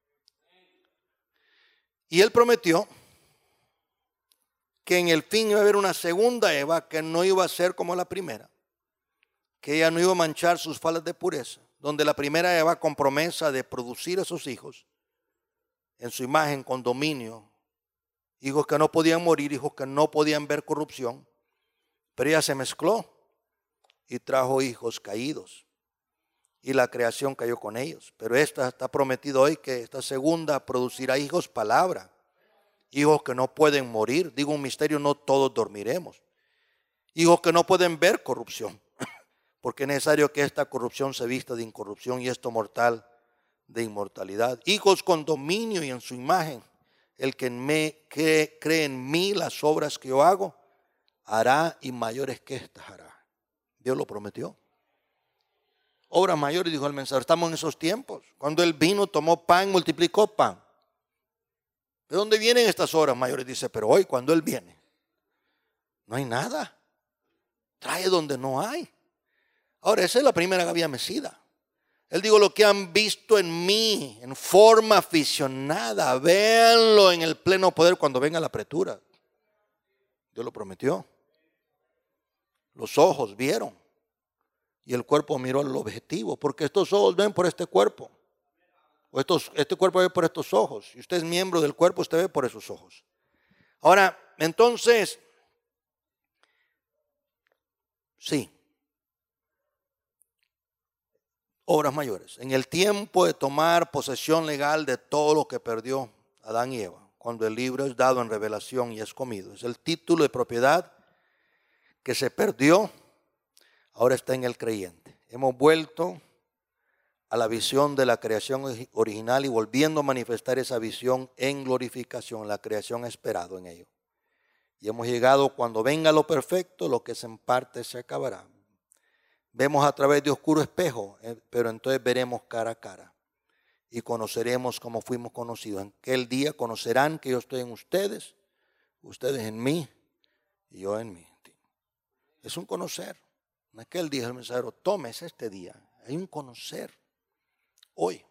Y él prometió que en el fin iba a haber una segunda Eva que no iba a ser como la primera, que ella no iba a manchar sus faldas de pureza, donde la primera Eva con promesa de producir a sus hijos en su imagen con dominio, hijos que no podían morir, hijos que no podían ver corrupción, pero ella se mezcló y trajo hijos caídos y la creación cayó con ellos. Pero esta está prometido hoy que esta segunda producirá hijos palabra, hijos que no pueden morir. Digo un misterio, no todos dormiremos. Hijos que no pueden ver corrupción, porque es necesario que esta corrupción se vista de incorrupción y esto mortal de inmortalidad. Hijos con dominio y en su imagen, el que en me, cree, cree en mí las obras que yo hago, hará y mayores que estas hará. Dios lo prometió. Obras mayores, dijo el mensajero. Estamos en esos tiempos. Cuando Él vino, tomó pan, multiplicó pan. ¿De dónde vienen estas obras mayores? Dice, pero hoy cuando Él viene, no hay nada. Trae donde no hay. Ahora, esa es la primera Gavilla Mecida. Él dijo, lo que han visto en mí, en forma aficionada, véanlo en el pleno poder cuando venga la apretura. Dios lo prometió. Los ojos vieron y el cuerpo miró el objetivo, porque estos ojos ven por este cuerpo. O estos, este cuerpo ve por estos ojos. Si usted es miembro del cuerpo, usted ve por esos ojos. Ahora, entonces, sí. Obras mayores. En el tiempo de tomar posesión legal de todo lo que perdió Adán y Eva, cuando el libro es dado en revelación y es comido. Es el título de propiedad que se perdió, ahora está en el creyente. Hemos vuelto a la visión de la creación original y volviendo a manifestar esa visión en glorificación, la creación esperado en ello. Y hemos llegado, cuando venga lo perfecto, lo que es en parte se acabará. Vemos a través de oscuro espejo, pero entonces veremos cara a cara y conoceremos como fuimos conocidos. En aquel día conocerán que yo estoy en ustedes, ustedes en mí y yo en mí. Es un conocer. En aquel día el mensajero, tomes este día. Hay un conocer. Hoy.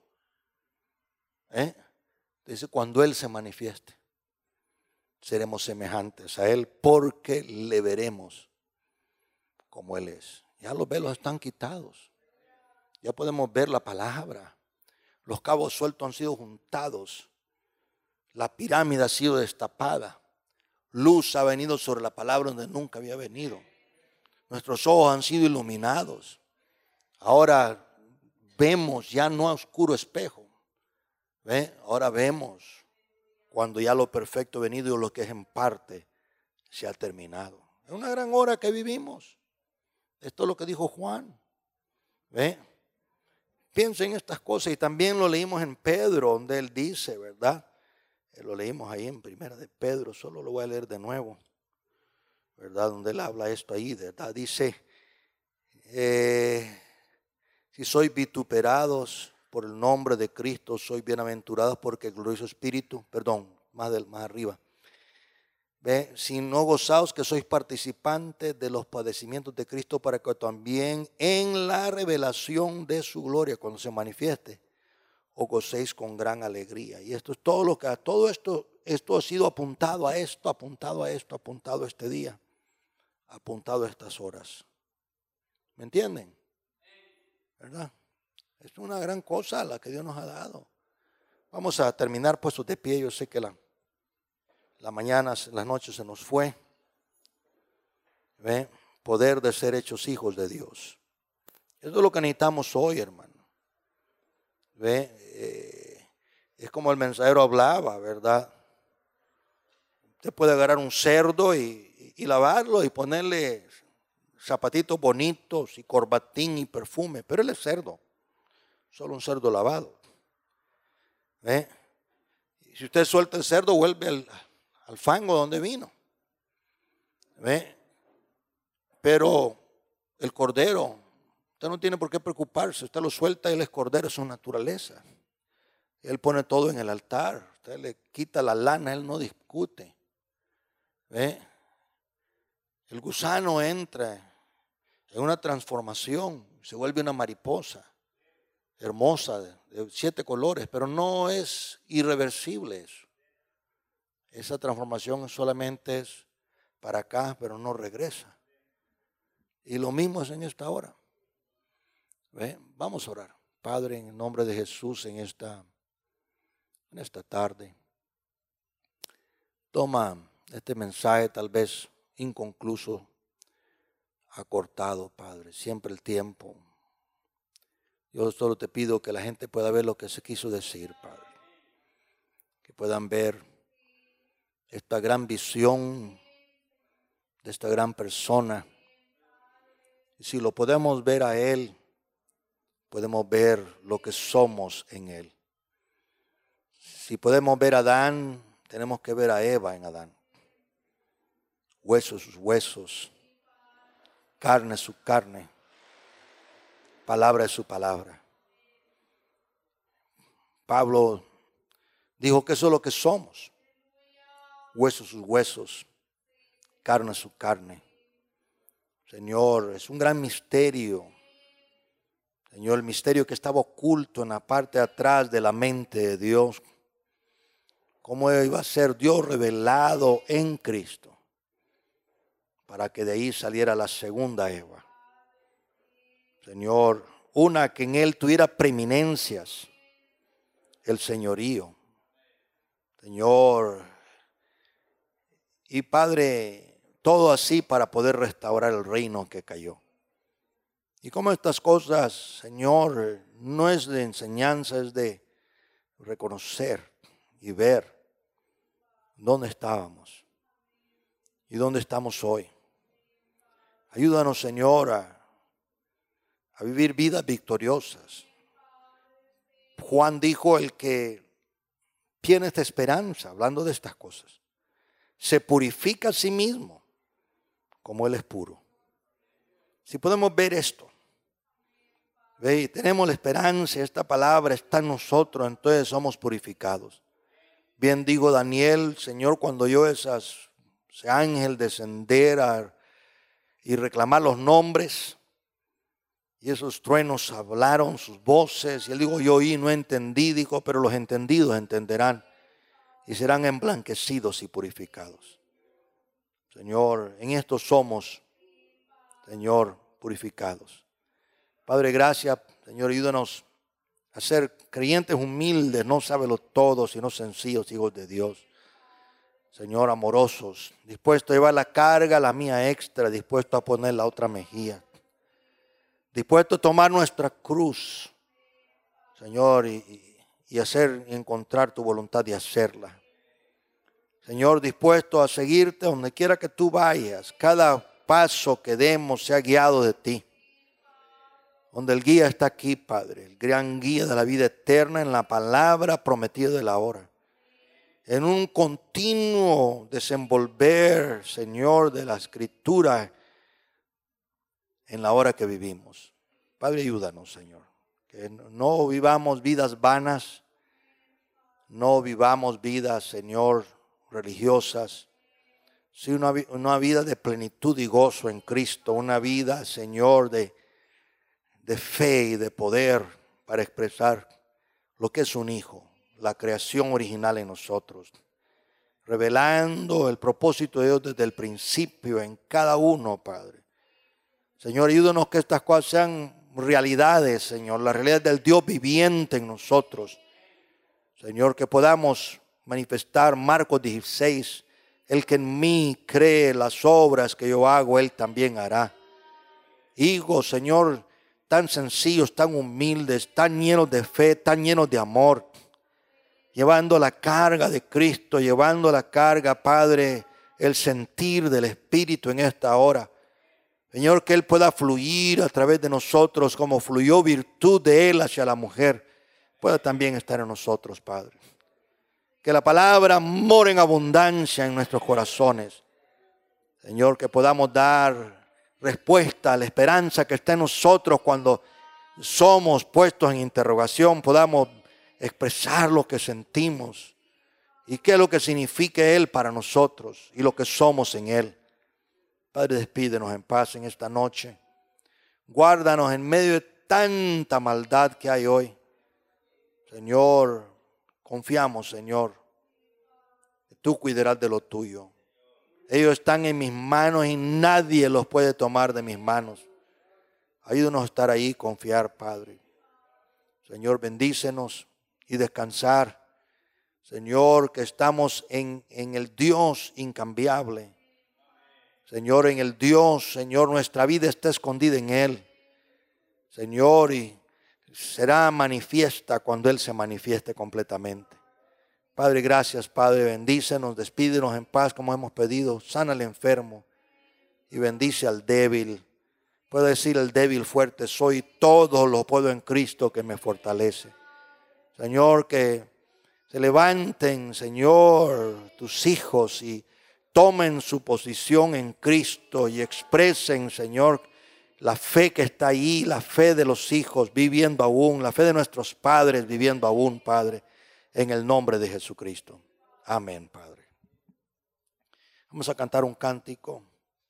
¿Eh? Dice, cuando Él se manifieste, seremos semejantes a Él porque le veremos como Él es. Ya los velos están quitados. Ya podemos ver la palabra. Los cabos sueltos han sido juntados. La pirámide ha sido destapada. Luz ha venido sobre la palabra donde nunca había venido. Nuestros ojos han sido iluminados. Ahora vemos ya no a oscuro espejo. ¿Ve? Ahora vemos cuando ya lo perfecto ha venido y lo que es en parte se ha terminado. Es una gran hora que vivimos. Esto es lo que dijo Juan. ¿Ve? Piensen en estas cosas y también lo leímos en Pedro, donde él dice, ¿verdad? Lo leímos ahí en Primera de Pedro, solo lo voy a leer de nuevo, ¿verdad? Donde él habla esto ahí, ¿verdad? Dice, eh, si sois vituperados por el nombre de Cristo, sois bienaventurados porque el glorioso Espíritu, perdón, más, del, más arriba, ¿ve? Si no gozaos que sois participantes de los padecimientos de Cristo para que también en la revelación de su gloria, cuando se manifieste, os gocéis con gran alegría. Y esto es todo lo que, todo esto, esto ha sido apuntado a esto, apuntado a esto, apuntado a este día, apuntado a estas horas. ¿Me entienden? ¿Verdad? Es una gran cosa la que Dios nos ha dado. Vamos a terminar puestos de pie. Yo sé que la, la mañana, la noche se nos fue. ¿Ve? Poder de ser hechos hijos de Dios. Eso es lo que necesitamos hoy, hermano. ¿Ve? Eh, es como el mensajero hablaba, ¿verdad? Usted puede agarrar un cerdo y, y, y lavarlo y ponerle zapatitos bonitos y corbatín y perfume, pero él es cerdo, solo un cerdo lavado. ¿Ve? Y si usted suelta el cerdo, vuelve al, al fango donde vino. ¿Ve? Pero el cordero, usted no tiene por qué preocuparse, usted lo suelta y él es cordero, es su naturaleza. Él pone todo en el altar, usted le quita la lana, él no discute. ¿Ve? El gusano entra en una transformación, se vuelve una mariposa hermosa de, de siete colores, pero no es irreversible eso. Esa transformación solamente es para acá, pero no regresa. Y lo mismo es en esta hora. ¿Ve? Vamos a orar. Padre, en el nombre de Jesús, en esta, en esta tarde, toma este mensaje tal vez inconcluso, acortado, Padre, siempre el tiempo. Yo solo te pido que la gente pueda ver lo que se quiso decir, Padre. Que puedan ver esta gran visión de esta gran persona. Y si lo podemos ver a Él, podemos ver lo que somos en Él. Si podemos ver a Adán, tenemos que ver a Eva en Adán. Huesos sus huesos, carne su carne, palabra es su palabra. Pablo dijo que eso es lo que somos. Huesos sus huesos, carne su carne. Señor, es un gran misterio. Señor, el misterio que estaba oculto en la parte de atrás de la mente de Dios. Cómo iba a ser Dios revelado en Cristo. Para que de ahí saliera la segunda Eva. Señor, una que en él tuviera preeminencias. El señorío. Señor. Y Padre, todo así para poder restaurar el reino que cayó. Y como estas cosas, Señor, no es de enseñanza, es de reconocer y ver dónde estábamos y dónde estamos hoy. Ayúdanos, Señor, a, a vivir vidas victoriosas. Juan dijo, el que tiene esta esperanza, hablando de estas cosas, se purifica a sí mismo como Él es puro. Si podemos ver esto, ve, tenemos la esperanza, esta palabra está en nosotros, entonces somos purificados. Bien digo Daniel, Señor, cuando yo esas, ese ángel descender a, y reclamar los nombres, y esos truenos hablaron sus voces, y él dijo, yo oí, no entendí, dijo, pero los entendidos entenderán, y serán emblanquecidos y purificados. Señor, en esto somos, Señor, purificados. Padre, gracias, Señor, ayúdanos a ser creyentes humildes, no sábelo todo, sino sencillos, hijos de Dios. Señor, amorosos, dispuesto a llevar la carga, la mía extra, dispuesto a poner la otra mejilla. Dispuesto a tomar nuestra cruz, Señor, y, y, y hacer, y encontrar tu voluntad de hacerla. Señor, dispuesto a seguirte donde quiera que tú vayas. Cada paso que demos sea guiado de ti. Donde el guía está aquí, Padre, el gran guía de la vida eterna en la palabra prometida de la hora. En un continuo desenvolver, Señor, de la Escritura en la hora que vivimos. Padre, ayúdanos, Señor. Que no vivamos vidas vanas, no vivamos vidas, Señor, religiosas, sino una, una vida de plenitud y gozo en Cristo, una vida, Señor, de, de fe y de poder para expresar lo que es un hijo, la creación original en nosotros, revelando el propósito de Dios desde el principio en cada uno, Padre. Señor, ayúdanos que estas cosas sean realidades, Señor, la realidad del Dios viviente en nosotros. Señor, que podamos manifestar Marcos dieciséis, el que en mí cree las obras que yo hago, él también hará. Hijos, Señor, tan sencillos, tan humildes, tan llenos de fe, tan llenos de amor, llevando la carga de Cristo, llevando la carga, Padre, el sentir del Espíritu en esta hora. Señor, que Él pueda fluir a través de nosotros como fluyó virtud de Él hacia la mujer, pueda también estar en nosotros, Padre. Que la palabra more en abundancia en nuestros corazones. Señor, que podamos dar respuesta a la esperanza que está en nosotros cuando somos puestos en interrogación. Podamos expresar lo que sentimos y qué es lo que significa Él para nosotros y lo que somos en Él. Padre, despídenos en paz en esta noche. Guárdanos en medio de tanta maldad que hay hoy. Señor, confiamos, Señor, que tú cuidarás de lo tuyo. Ellos están en mis manos y nadie los puede tomar de mis manos. Ayúdanos a estar ahí y confiar, Padre. Señor, bendícenos y descansar. Señor, que estamos en, en el Dios incambiable. Señor, en el Dios, Señor, nuestra vida está escondida en Él. Señor, y será manifiesta cuando Él se manifieste completamente. Padre, gracias, Padre, bendícenos, despídenos en paz como hemos pedido. Sana al enfermo y bendice al débil. Puede decir el débil fuerte soy, todo lo puedo en Cristo que me fortalece. Señor, que se levanten, Señor, tus hijos y tomen su posición en Cristo y expresen, Señor, la fe que está ahí, la fe de los hijos viviendo aún, la fe de nuestros padres viviendo aún, Padre, en el nombre de Jesucristo. Amén, Padre. Vamos a cantar un cántico.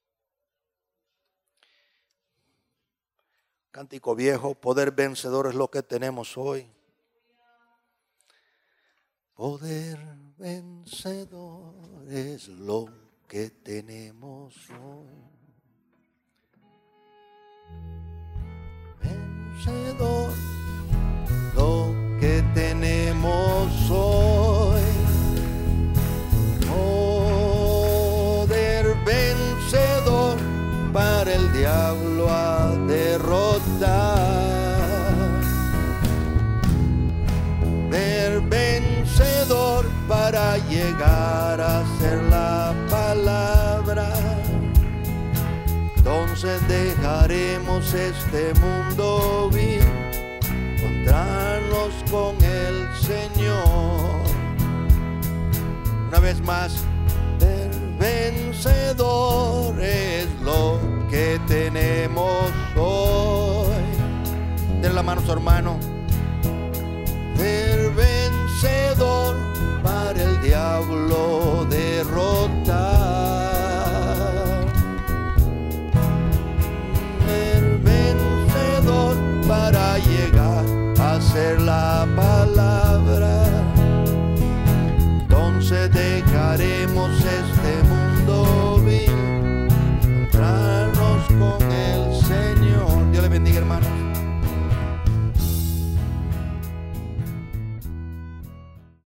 Cántico viejo, poder vencedor es lo que tenemos hoy. Poder vencedor es lo que tenemos hoy. Vencedor, lo que tenemos hoy. Poder vencedor para el diablo a derrotar. Poder vencedor para llegar a ser la palabra. Entonces dejaremos este mundo vil, encontrarnos con el Señor. Una vez más, el vencedor es lo que tenemos hoy. Den la mano a su hermano.